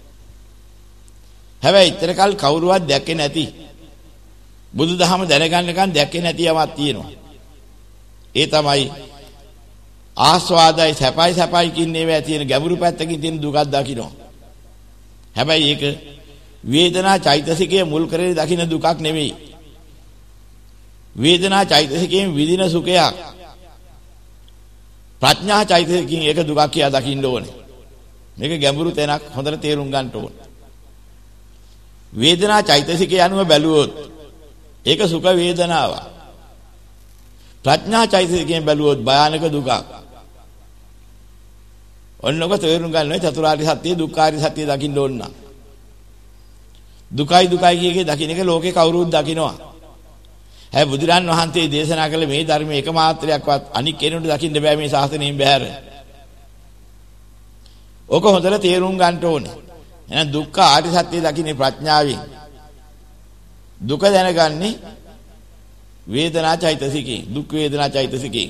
හැබැයි ඊතර කල් කවුරුවත් දැක්කේ නැති බුදුදහම දැනගන්නකන් දැක්කේ නැති යමක් තියෙනවා. ඒ තමයි ආස්වාදයි සැපයි සැපයි කියන්නේ ඒවා තියෙන ගැඹුරු පැත්තකින් තියෙන දුකක් දකින්න. හැබැයි ඒක වේදනා චෛතසිකයේ මුල් කරගෙන දකින්න දුකක් නෙමෙයි. වේදනා චෛතසිකයෙන් විදින සුඛයක්. ප්‍රඥා චෛතසිකයෙන් ඒක දුකක් කියලා දකින්න ඕනේ. මේක ගැඹුරු තැනක්, හොඳට තේරුම් ගන්න ඕනේ. වේදනා චෛතසිකය අනුව බැලුවොත් ඒක සුඛ වේදනාව. ප්‍රඥා චෛතසිකයෙන් බැලුවොත් භයානක දුකක්. ඔන්නක තේරුම් ගන්න ඕනේ චතුරාර්ය සත්‍ය, දුක්ඛාර්ය සත්‍ය දකින්න ඕන නම්. දුකයි දුකයි කියකේ දකින්න එක ලෝකේ කවුරුත් දකින්නවා. හැබැයි බුදුරන් වහන්සේ දේශනා කළ මේ ධර්මයේ එක මාත්‍රයක්වත් අනික් කෙනෙකුට දකින්න බෑ මේ ශාසනයෙන් බැහැර. ඕක හොඳට තේරුම් ගන්න ඕනේ. එහෙනම් දුක්ඛ ආර්ය සත්‍ය දකින්නේ ප්‍රඥාවෙන්. දුක දැනගන්නේ වේදනා චෛතසිකේ. දුක් වේදනා චෛතසිකේ.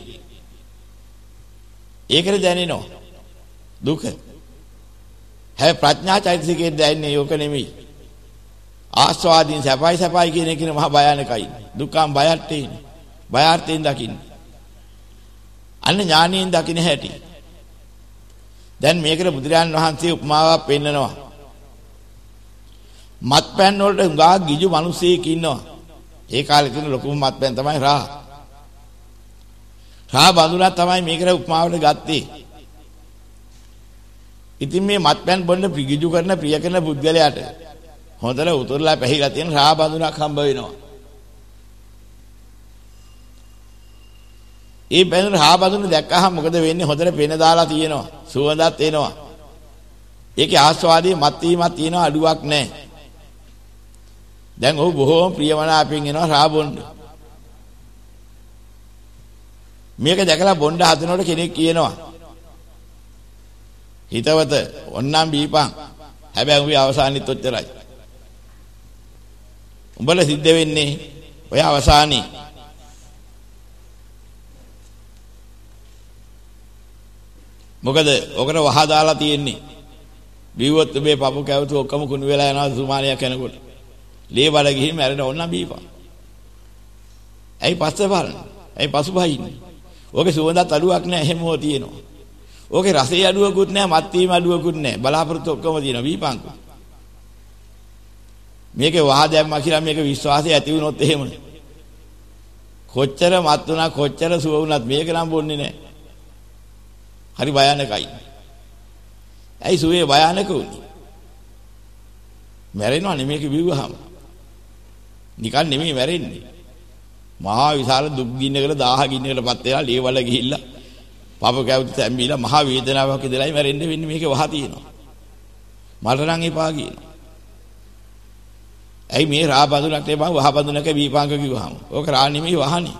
ඒකට දැනෙනවා. දුක. හැ ප්‍රඥා චෛතසිකේ දැනෙන්නේ ඕක නෙමෙයි. ආස්වාදීන් සපයි සපයි කියන එක මහා භයානකයි. දුක්ඛම් බයත් තියෙන්නේ. බයාර්ථයෙන් දකින්නේ. අන්න ඥානියෙන් දකින්න හැටි. දැන් මේකට බුදුරජාන් වහන්සේ උපමාවක් පෙන්නනවා. මත්පැන් වලට හුඟා ගිජු මිනිස්සෙක් ඉන්නවා. ඒ කාලේ තියෙන ලොකුම මත්පැන් තමයි රා. රා බඳුනා තමයි මේකට උපමාවට ගත්තේ. ඉතින් මේ මත්පැන් බොන්න පිගිජු කරන ප්‍රිය කරන පුද්ගලයාට හොඳට උතුරලා පැහිලා තියෙන රා බඳුනක් හම්බ වෙනවා. ඒ බඳුන රා බඳුන දැක්කහම මොකද වෙන්නේ? හොඳට පෙන දාලා තියෙනවා. සුවඳත් එනවා. ඒකේ ආස්වාදයේ මත් වීමක් තියෙනවා, අඩුවක් නැහැ. දැන් ඔහු බොහෝම ප්‍රියමනාපෙන් එනවා රා බොන්න. මේක දැකලා බොන්න හදනකොට කෙනෙක් කියනවා, හිතවත ඔන්නම් බීපන්. හැබැයි උඹේ අවසානෙත් ඔච්චරයි. උඹලා සිද්ධ වෙන්නේ ඔය අවසානේ. මොකද ඔකට වහා දාලා තියෙන්නේ. බීවොත් මේ පපු කැවතු ඔක්කොම කුණු වෙලා යනවා සුමානියක් යනකොට. ලේ බල ගිහින් මැරෙන ඕන බීපන්. ඇයි පස්සේ බලන්න? ඇයි පසුබහින්නේ? ඕකේ සුවඳත් අඩුවක් නැහැ, හැමෝ තියෙනවා. ඕකේ රසයේ අඩුවකුත් නැහැ, මත් වීම අඩුවකුත් නැහැ. බලාපොරොත්තු ඔක්කොම තියෙනවා බීපන්කෝ. මේකේ වහා දැම්මා කියලා මේක විශ්වාසය ඇති වුණොත් එහෙම. කොච්චර මත් වුණා කොච්චර සුව වුණත් මේක නම් බොන්නේ නැහැ. හරි භයානකයි. ඇයි සුවේ භයානක උනේ? මැරෙනවනේ මේක බිව්වහම. නිකන් නෙමෙයි මැරෙන්නේ. මහා විශාල දුක් ගින්නකට දාහ ගින්නකටපත් වෙලා ලේවල ගිහිල්ලා පප කැවුත් තැම්බිලා මහා වේදනාවක් ඉදලායි මැරෙන්න වෙන්නේ. මේකේ වහ තියෙනවා. මට නම් එපා කියනවා. ඇයි මේ රා බඳුනට එපා වහ බඳුනක බීපාංක කිව්වහම. ඕක රා නෙමෙයි වහනේ.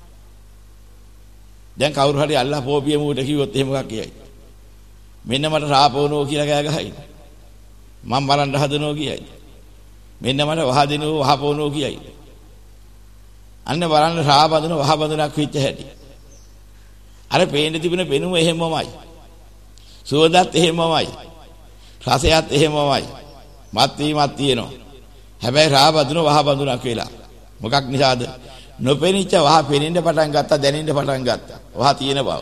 දැන් කවුරු හරි අල්ලා පෝපිය මූට කිව්වොත් එහෙම එකක් කියයි. මෙන්න මට රා පොනෝ කියලා කෑ ගහයි. මම බලන්න හදනෝ කියයි. මෙන්න මට වහ දෙනෝ වහ පොනෝ කියයි. අන්න බලන්න රා බඳුන වහ බඳුනක් වෙච්ච හැටි. අර පේන්න තිබුණ පෙනුම එහෙමමයි. සුවඳත් එහෙමමයි. රසයත් එහෙමමයි. මත් වීමක් තියෙනවා. හැබැයි රා බඳුන වහ බඳුනක් වෙලා. මොකක් නිසාද? නොපෙනිච්ච වහ පෙනෙන්න පටන් ගත්තා, දැනෙන්න පටන් ගත්තා. වහ තියෙන බව.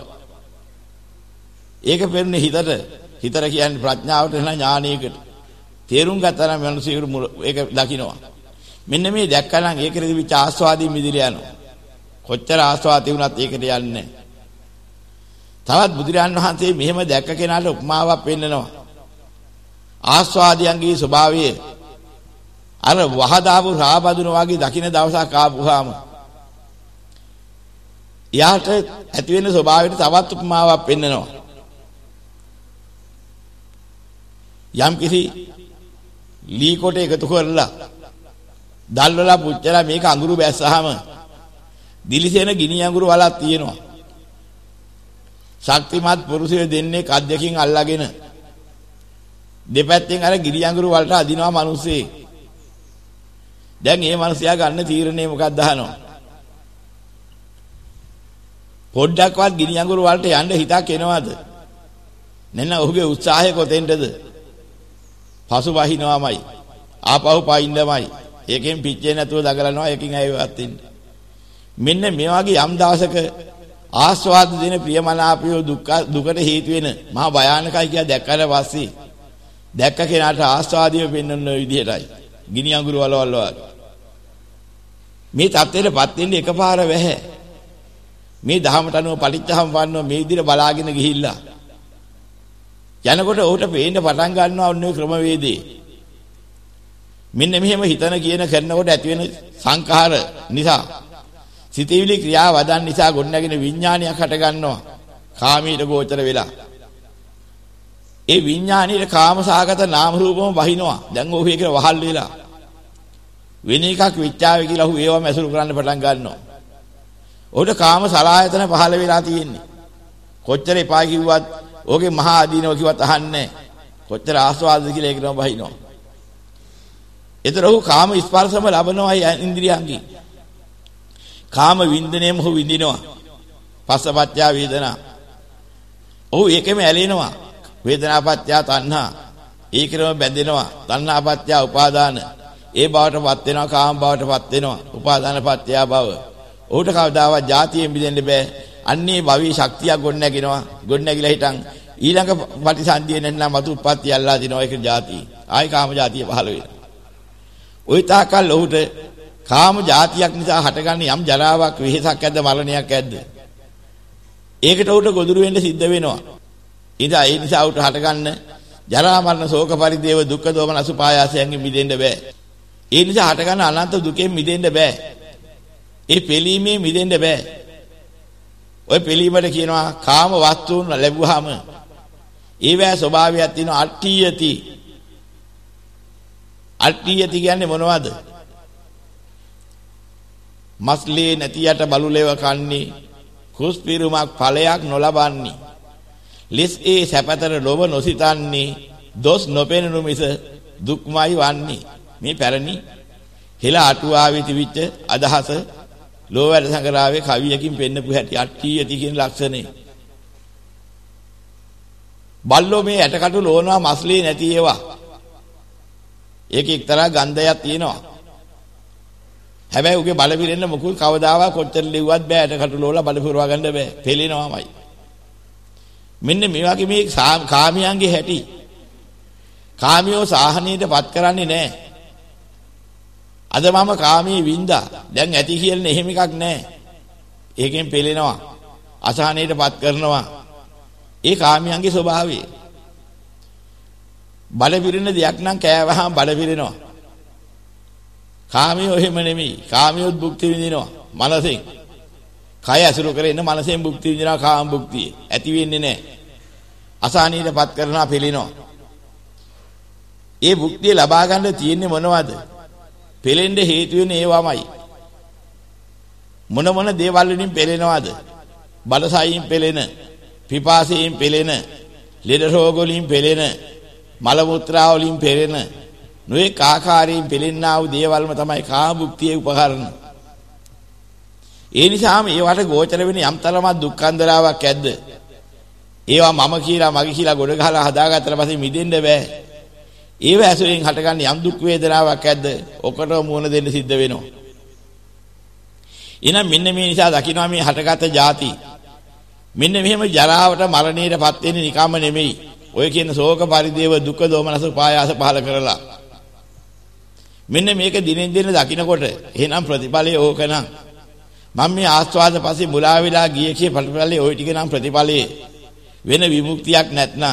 ඒක පෙන්නේ හිතට. හිතට කියන්නේ ප්‍රඥාවට එන ඥානයකට. තේරුම් ගත්තා නම් මිනිස්සු ඒක දකින්නවා. මෙන්න මේ දැක්කනම් ඒකේ තිබිච්ච ආස්වාදී මිදිරිය යනවා. කොච්චර ආස්වාදී වුණත් ඒකට යන්නේ නැහැ. තවත් බුදුරජාන් වහන්සේ මෙහෙම දැක්ක කෙනාට උපමාවක් පෙන්නනවා. ආස්වාදියන්ගේ ස්වභාවය අර වහදාපු රාබදුන වගේ දකින්න දවසක් ආපුවාම යාට ඇති වෙන ස්වභාවයට තවත් උපමාවක් පෙන්නනවා. යම් කිසි ලී කොට එකතු කරලා දැල්වලා පුච්චලා මේක අඟුරු බැස්සහම දිලිසෙන ගිනි අඟුරු වලක් තියෙනවා. ශක්තිමත් පුරුෂය දෙන්නේ කද්දකින් අල්ලාගෙන දෙපැත්තෙන් අර ගිනි අඟුරු වලට අදිනවා මිනිස්සේ. දැන් මේ මිනිසයා ගන්න තීරණය මොකක්ද අහනවා. පොඩ්ඩක්වත් ගිනි අඟුරු වලට යන්න හිතක් එනවද? නැන්න ඔහුගේ උත්සාහය කොතෙන්ද? පසු වහිනවාමයි. ආපහු පයින්නමයි. ඒකෙන් පිච්චේ නැතුව දගලනවා. ඒකින් ඇයවත් ඉන්නේ. මෙන්න මේ වගේ යම් දවසක ආස්වාද දෙන ප්‍රියමනාපිය දුක දුකට හේතු වෙන මහා භයානකයි කියලා දැක්කට පස්සේ දැක්ක කෙනාට ආස්වාදිය පෙන්වන විදිහටයි. ගිනි අඟුරු වලවල් වල. මේ தත්ත්වෙටපත් වෙන්නේ එකපාර වැහැ. මේ දහමට අනුව පටිච්චසමුප්පන්නව මේ විදිහට බලාගෙන ගිහිල්ලා යනකොට ඔහුට පේන්න පටන් ගන්නවා ඔන්නේ ක්‍රමවේදේ. මෙන්න මෙහෙම හිතන කියන කරනකොට ඇති වෙන සංඛාර නිසා සිතවිලි ක්‍රියා වදන් නිසා ගොඩනැගෙන විඥානයක් හට ගන්නවා. කාමීට ගෝචර වෙලා. ඒ විඥානීය කාමසහගත නාම රූපම වහිනවා. දැන් ඔහු ඒකට වහල් වෙලා. වෙන එකක් විචාවේ කියලා ඔහු ඒවම ඇසුරු කරන්න පටන් ගන්නවා. ඔහුට කාම සලආයතන පහළ වෙලා තියෙන්නේ. කොච්චර එපා කිව්වත් ඕකේ මහා අදීනව කිව්වත් අහන්නේ නැහැ. කොච්චර ආස්වාදද කියලා ඒකටම බහිනවා. ඒතර ඔහු කාම ස්පර්ශම ලබනවා ඉන්ද්‍රියයන්ගෙන්. කාම වින්දනයම ඔහු විඳිනවා. පස්සපච්චය වේදනා. ඔහු ඒකෙම ඇලෙනවා. වේදනාපච්චය තණ්හා. ඒකෙම බැඳෙනවා. තණ්හාපච්චය උපාදාන. ඒ බවටපත් වෙනවා කාම බවටපත් වෙනවා. උපාදානපච්චය භව. ඔහුට කවදාවත් ජාතියෙන් මිදෙන්න බෑ. අන්නේ භවී ශක්තියක් ගොඩ නැගිනවා. ගොඩ නැගිලා හිටන් ඊළඟ ප්‍රතිසන්දිය නැත්නම් මතු උප්පත්ති අල්ලා දිනවා ඒක ජාතිය. ආයි කාම ජාතිය පහළ වෙනවා. ওই තාකල් ඔහුට කාම ජාතියක් නිසා හටගන්න යම් ජරාවක් වෙහෙසක් ඇද්ද මරණයක් ඇද්ද? ඒකට ඔහුට ගොදුරු වෙන්න සිද්ධ වෙනවා. ඉතින් ඒ නිසා ඔහුට හටගන්න ජරා මරණ ශෝක පරිදේව දුක්ඛ දෝමන අසුපායාසයෙන් මිදෙන්න බෑ. ඒ නිසා හටගන්න අනන්ත දුකෙන් මිදෙන්න බෑ. ඒ පිළීමේ මිදෙන්න බෑ. ඔය පිළීමට කියනවා කාම වස්තුන් ලැබුවාම ඒවැ ස්වභාවයක් තියෙනවා අට්ඨියති. අට්ඨියති කියන්නේ මොනවද? මස්ලේ නැතියට බලුලෙව කන්නේ කුස්පිරුමක් ඵලයක් නොලබන්නේ. ලෙස් ඒ සැපතර ලොව නොසිතන්නේ දොස් නොපෙනුණු මිස දුක්මයි වන්නේ. මේ පැරණි හෙළ අටුවාවේ තිබිච්ච අදහස ලෝවැඩ සංගරාවේ කවියකින් පෙන්නපු හැටි අට්ඨියති කියන ලක්ෂණේ. බල්ලෝ මේ ඇටකටු ලෝනවා මස්ලේ නැති ඒවා. ඒක එක්තරා ගන්ධයක් තියෙනවා. හැබැයි උගේ බල පිරෙන්න මොකුත් කවදාවත් කොච්චර ලිව්වත් බෑ ඇටකටු ලෝලා බල පුරවා ගන්න බෑ. පෙලෙනවාමයි. මෙන්න මේ වගේ මේ කාමියන්ගේ හැටි. කාමියෝ සාහනීයටපත් කරන්නේ නැහැ. අද මම කාමී වින්දා. දැන් ඇති කියන්නේ එහෙම එකක් නැහැ. ඒකෙන් පෙලෙනවා. අසහනීයටපත් කරනවා. ඒ කාමියන්ගේ ස්වභාවය. බල පිරෙන දෙයක් නම් කෑවහම බල පිරෙනවා. කාමියෝ එහෙම නෙමෙයි. කාමියොත් භුක්ති විඳිනවා මනසෙන්. කය ඇසුරු කරගෙන මනසෙන් භුක්ති විඳිනවා කාම භුක්තිය. ඇති වෙන්නේ නැහැ. අසහනීයටපත් කරනවා පෙලෙනවා. ඒ භුක්තිය ලබා ගන්න තියෙන්නේ මොනවද? පෙලෙන්න හේතු වෙන්නේ ඒවමයි. මොන මොන දේවල් වලින් පෙලෙනවද? බලසයින් පෙලෙන, පිපාසයෙන් පෙලෙන, ලෙඩ රෝග වලින් පෙලෙන, මල මුත්‍රා වලින් පෙලෙන, නොඑක ආකාරයෙන් පෙලෙන්නා වූ දේවල්ම තමයි කාම භුක්තියේ උපකරණ. ඒ නිසාම ඒවට ගෝචර වෙන යම් තරමක් දුක්ඛන්දරාවක් ඇද්ද? ඒවා මම කියලා මගේ කියලා ගොඩ ගහලා හදාගත්තට පස්සේ මිදෙන්න බෑ. ඒව ඇසුරෙන් හටගන්න යම් දුක් වේදනාවක් ඇද්ද? ඔකට මුහුණ දෙන්න සිද්ධ වෙනවා. එහෙනම් මෙන්න මේ නිසා දකින්නවා මේ හටගත ಜಾති. මෙන්න මෙහෙම ජරාවට මරණයටපත් වෙන්නේ නිකම්ම නෙමෙයි. ඔය කියන ශෝක පරිදේව දුක්ඛ දෝමනස පායාස පහල කරලා. මෙන්න මේක දිනෙන් දින දකින්නකොට එහෙනම් ප්‍රතිඵලය ඕකනම්. මම මේ ආස්වාද පස්සේ මුලා වෙලා ගියේ කිය ප්‍රතිඵලයේ ওই ටික නම් ප්‍රතිඵලයේ වෙන විමුක්තියක් නැත්නම්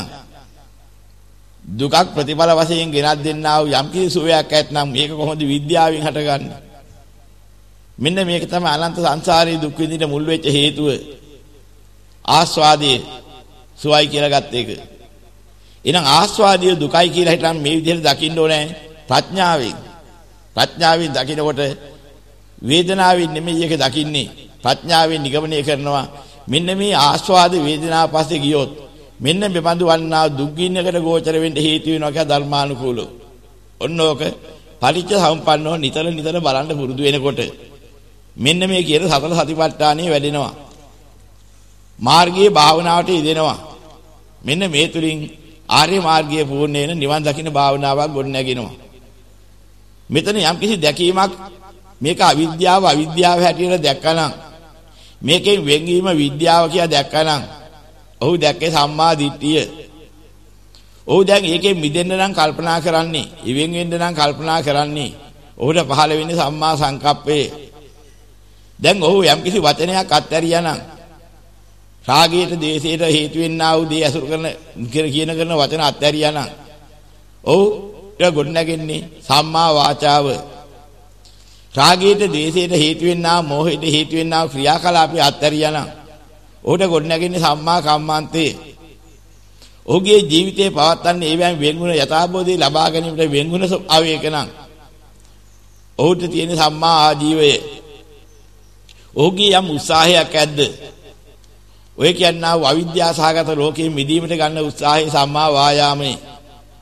දුකක් ප්‍රතිඵල වශයෙන් ගෙනත් දෙන්නා වූ යම් කිසි සුවයක් ඇත්නම් මේක කොහොමද විද්‍යාවෙන් හටගන්නේ? මෙන්න මේක තමයි අනන්ත සංසාරයේ දුක් විඳින්න මුල් වෙච්ච හේතුව. ආස්වාදයේ සුවයි කියලා ගත්ත එක. එහෙනම් ආස්වාදයේ දුකයි කියලා හිතන් මේ විදිහට දකින්න ඕනේ ප්‍රඥාවෙන්. ප්‍රඥාවෙන් දකිනකොට වේදනාවෙන් නෙමෙයි ඒක දකින්නේ. ප්‍රඥාවෙන් නිගමනය කරනවා මෙන්න මේ ආස්වාද වේදනාව පස්සේ ගියොත් මෙන්න මෙබඳු වන්නා දුක් ගින්නකට ගෝචර වෙන්න හේතු වෙනවා කියලා ධර්මානුකූලව. ඔන්න ඕක පටිච්ච සමුප්පන්නව නිතර නිතර බලන්න පුරුදු වෙනකොට මෙන්න මේ කියන සතර සතිපට්ඨානෙ වැඩෙනවා. මාර්ගයේ භාවනාවට යෙදෙනවා. මෙන්න මේ තුලින් ආර්ය මාර්ගයේ පූර්ණ වෙන නිවන් දකින්න භාවනාවක් ගොඩ නැගෙනවා. මෙතන යම්කිසි දැකීමක් මේක අවිද්‍යාව අවිද්‍යාව හැටියට දැක්කනම් මේකෙන් වෙන්වීම විද්‍යාව කියලා දැක්කනම් ඔහු දැක්කේ සම්මා දිට්ඨිය. ඔහු දැන් ඒකෙන් මිදෙන්න නම් කල්පනා කරන්නේ, ඉවෙන් වෙන්න නම් කල්පනා කරන්නේ. ඔහුට පහළ වෙන්නේ සම්මා සංකප්පේ. දැන් ඔහු යම්කිසි වචනයක් අත්හැරියා නම් රාගයට, දේශයට හේතු වෙන්නා වූ දේ අසුර කරන කියන කරන වචන අත්හැරියා නම් ඔහු ඒක ගොඩ නැගෙන්නේ සම්මා වාචාව. රාගයට, දේශයට හේතු වෙන්නා, මෝහයට හේතු වෙන්නා ක්‍රියාකලාපي අත්හැරියා නම් ඔහුට ගොඩ නැගෙන්නේ සම්මා කම්මන්තේ. ඔහුගේ ජීවිතේ පවත්න්නේ ඒවැන් වෙන්ගුණ යථාබෝධය ලබා ගැනීමට වෙන්ගුණ අවේක නම් ඔහුට තියෙන සම්මා ආජීවය. ඔහුගේ යම් උත්සාහයක් ඇද්ද? ඔය කියන්නා අවිද්‍යාව සහගත ලෝකයෙන් මිදීමට ගන්න උත්සාහය සම්මා වායාමයේ.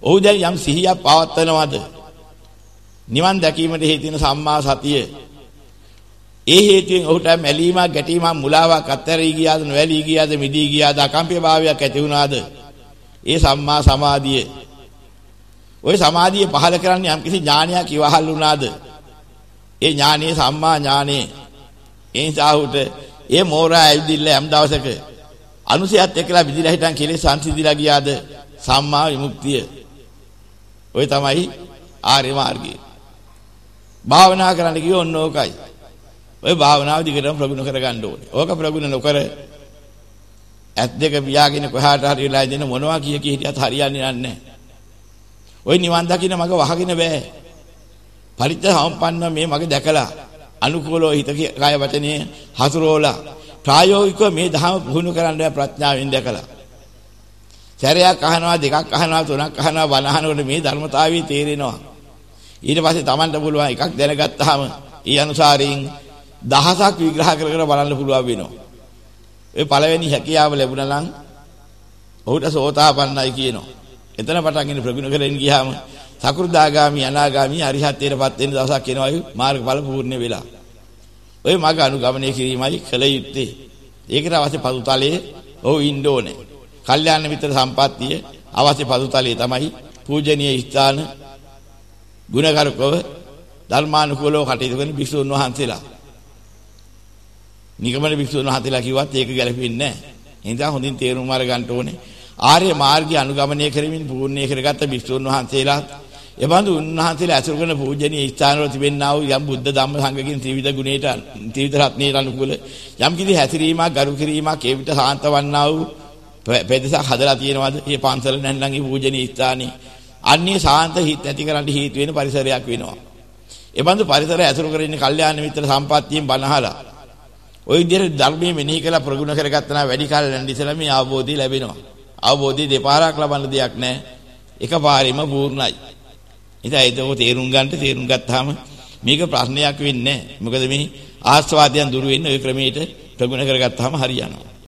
ඔහු දැන් යම් සිහියක් පවත්වනවද? නිවන් දැකීමට හේතු වෙන සම්මා සතිය. ඒ හේතුවෙන් ඔහුට මැලීමක්, ගැටීමක්, මුලාවක් අත්හැරී ගියාද, නොඇලී ගියාද, මිදී ගියාද, අකම්පිත භාවයක් ඇති වුණාද? ඒ සම්මා සමාධිය. ওই සමාධිය පහල කරන්නේ යම්කිසි ඥානයක් ඉවහල් වුණාද? ඒ ඥානීය සම්මා ඥානේ. ඒ නිසා උට ඒ මෝරා ඇවිදින්න යම් දවසක අනුසයත් එක්කලා විදිලා හිටන් කෙලෙස් සංසිඳිලා ගියාද? සම්මා විමුක්තිය. ওই තමයි ආර්ය මාර්ගය. භාවනා කරන්න කිව්ව ඔන්න ඕකයි. ඔය භාවනාව දිගටම ප්‍රගුණ කරගන්න ඕනේ. ඕක ප්‍රගුණ නොකර ඇත් දෙක පියාගෙන කොහාට හරි වෙලා ඉඳින මොනවා කිය කී හිටියත් හරියන්නේ නැහැ. ওই නිවන් දකින්න මග වහගෙන බෑ. පරිත්‍ය සම්පන්න මේ මග දැකලා අනුකූලව හිත කය වචනේ හසුරෝලා ප්‍රායෝගිකව මේ ධර්ම පුහුණු කරන්න ප්‍රඥාවෙන් දැකලා. සැරයක් අහනවා, දෙකක් අහනවා, තුනක් අහනවා, බණ අහනකොට මේ ධර්මතාවය තේරෙනවා. ඊට පස්සේ Tamanට පුළුවන් එකක් දැනගත්තාම ඒ අනුසාරයෙන් දහසක් විග්‍රහ කර කර බලන්න පුළුවන් වෙනවා. ඒ පළවෙනි හැකියාව ලැබුණා නම් ඔහුට සෝතාපන්නයි කියනවා. එතන පටන් ගෙන ප්‍රගුණ කරගෙන ගියාම සකෘදාගාමි, අනාගාමි, අරිහත්ත්වයටපත් වෙන දවසක් එනවා මාර්ගඵල පූර්ණ වෙලා. ඔය මඟ අනුගමනය කිරීමයි කළ යුත්තේ. ඒකට අවශ්‍ය පසුතලයේ ඔහු ඉන්න ඕනේ. කල්යාණ මිත්‍ර සම්පත්තිය අවශ්‍ය පසුතලයේ තමයි පූජනීය ස්ථාන ගුණකරකව ධර්මානුකූලව කටයුතු කරන භික්ෂුන් වහන්සේලා. නිගමන භික්ෂුන් වහන්සේලා කිව්වත් ඒක ගැලපෙන්නේ නැහැ. ඒ නිසා හොඳින් තේරුම් අරගන්න ඕනේ. ආර්ය මාර්ගය අනුගමනය කරමින් පූර්ණේ කරගත්ත භික්ෂුන් වහන්සේලා එබඳු උන්වහන්සේලා අසුර කරන පූජනීය ස්ථානවල තිබෙනා වූ යම් බුද්ධ ධම්ම සංඝ කියන ත්‍රිවිධ ගුණයට ත්‍රිවිධ රත්නයට අනුකූල යම් කිසි හැසිරීමක්, ගරු කිරීමක්, ඒ විට සාන්ත වන්නා වූ පෙදසක් හදලා තියෙනවද? මේ පන්සල නැත්නම් මේ පූජනීය ස්ථානේ අන්නේ සාන්ත හිත ඇති කරන්න හේතු වෙන පරිසරයක් වෙනවා. එබඳු පරිසරය අසුර කරගෙන කල්යාණ මිත්‍ර සම්පත්තියෙන් බණහලා ওই විදිහට ධර්මයේ මෙනෙහි කරලා ප්‍රගුණ කරගත්තා නම් වැඩි කාලයක් යන ඉස්සෙල්ලා මේ අවබෝධය ලැබෙනවා. අවබෝධය දෙපාරක් ලබන්න දෙයක් නැහැ. එකපාරෙම පූර්ණයි. ඉතින් ඒක තේරුම් ගන්නට තේරුම් ගත්තාම මේක ප්‍රශ්නයක් වෙන්නේ නැහැ. මොකද මේ ආස්වාදයන් දුරු වෙන්නේ ওই ක්‍රමයට ප්‍රගුණ කරගත්තාම හරියනවා.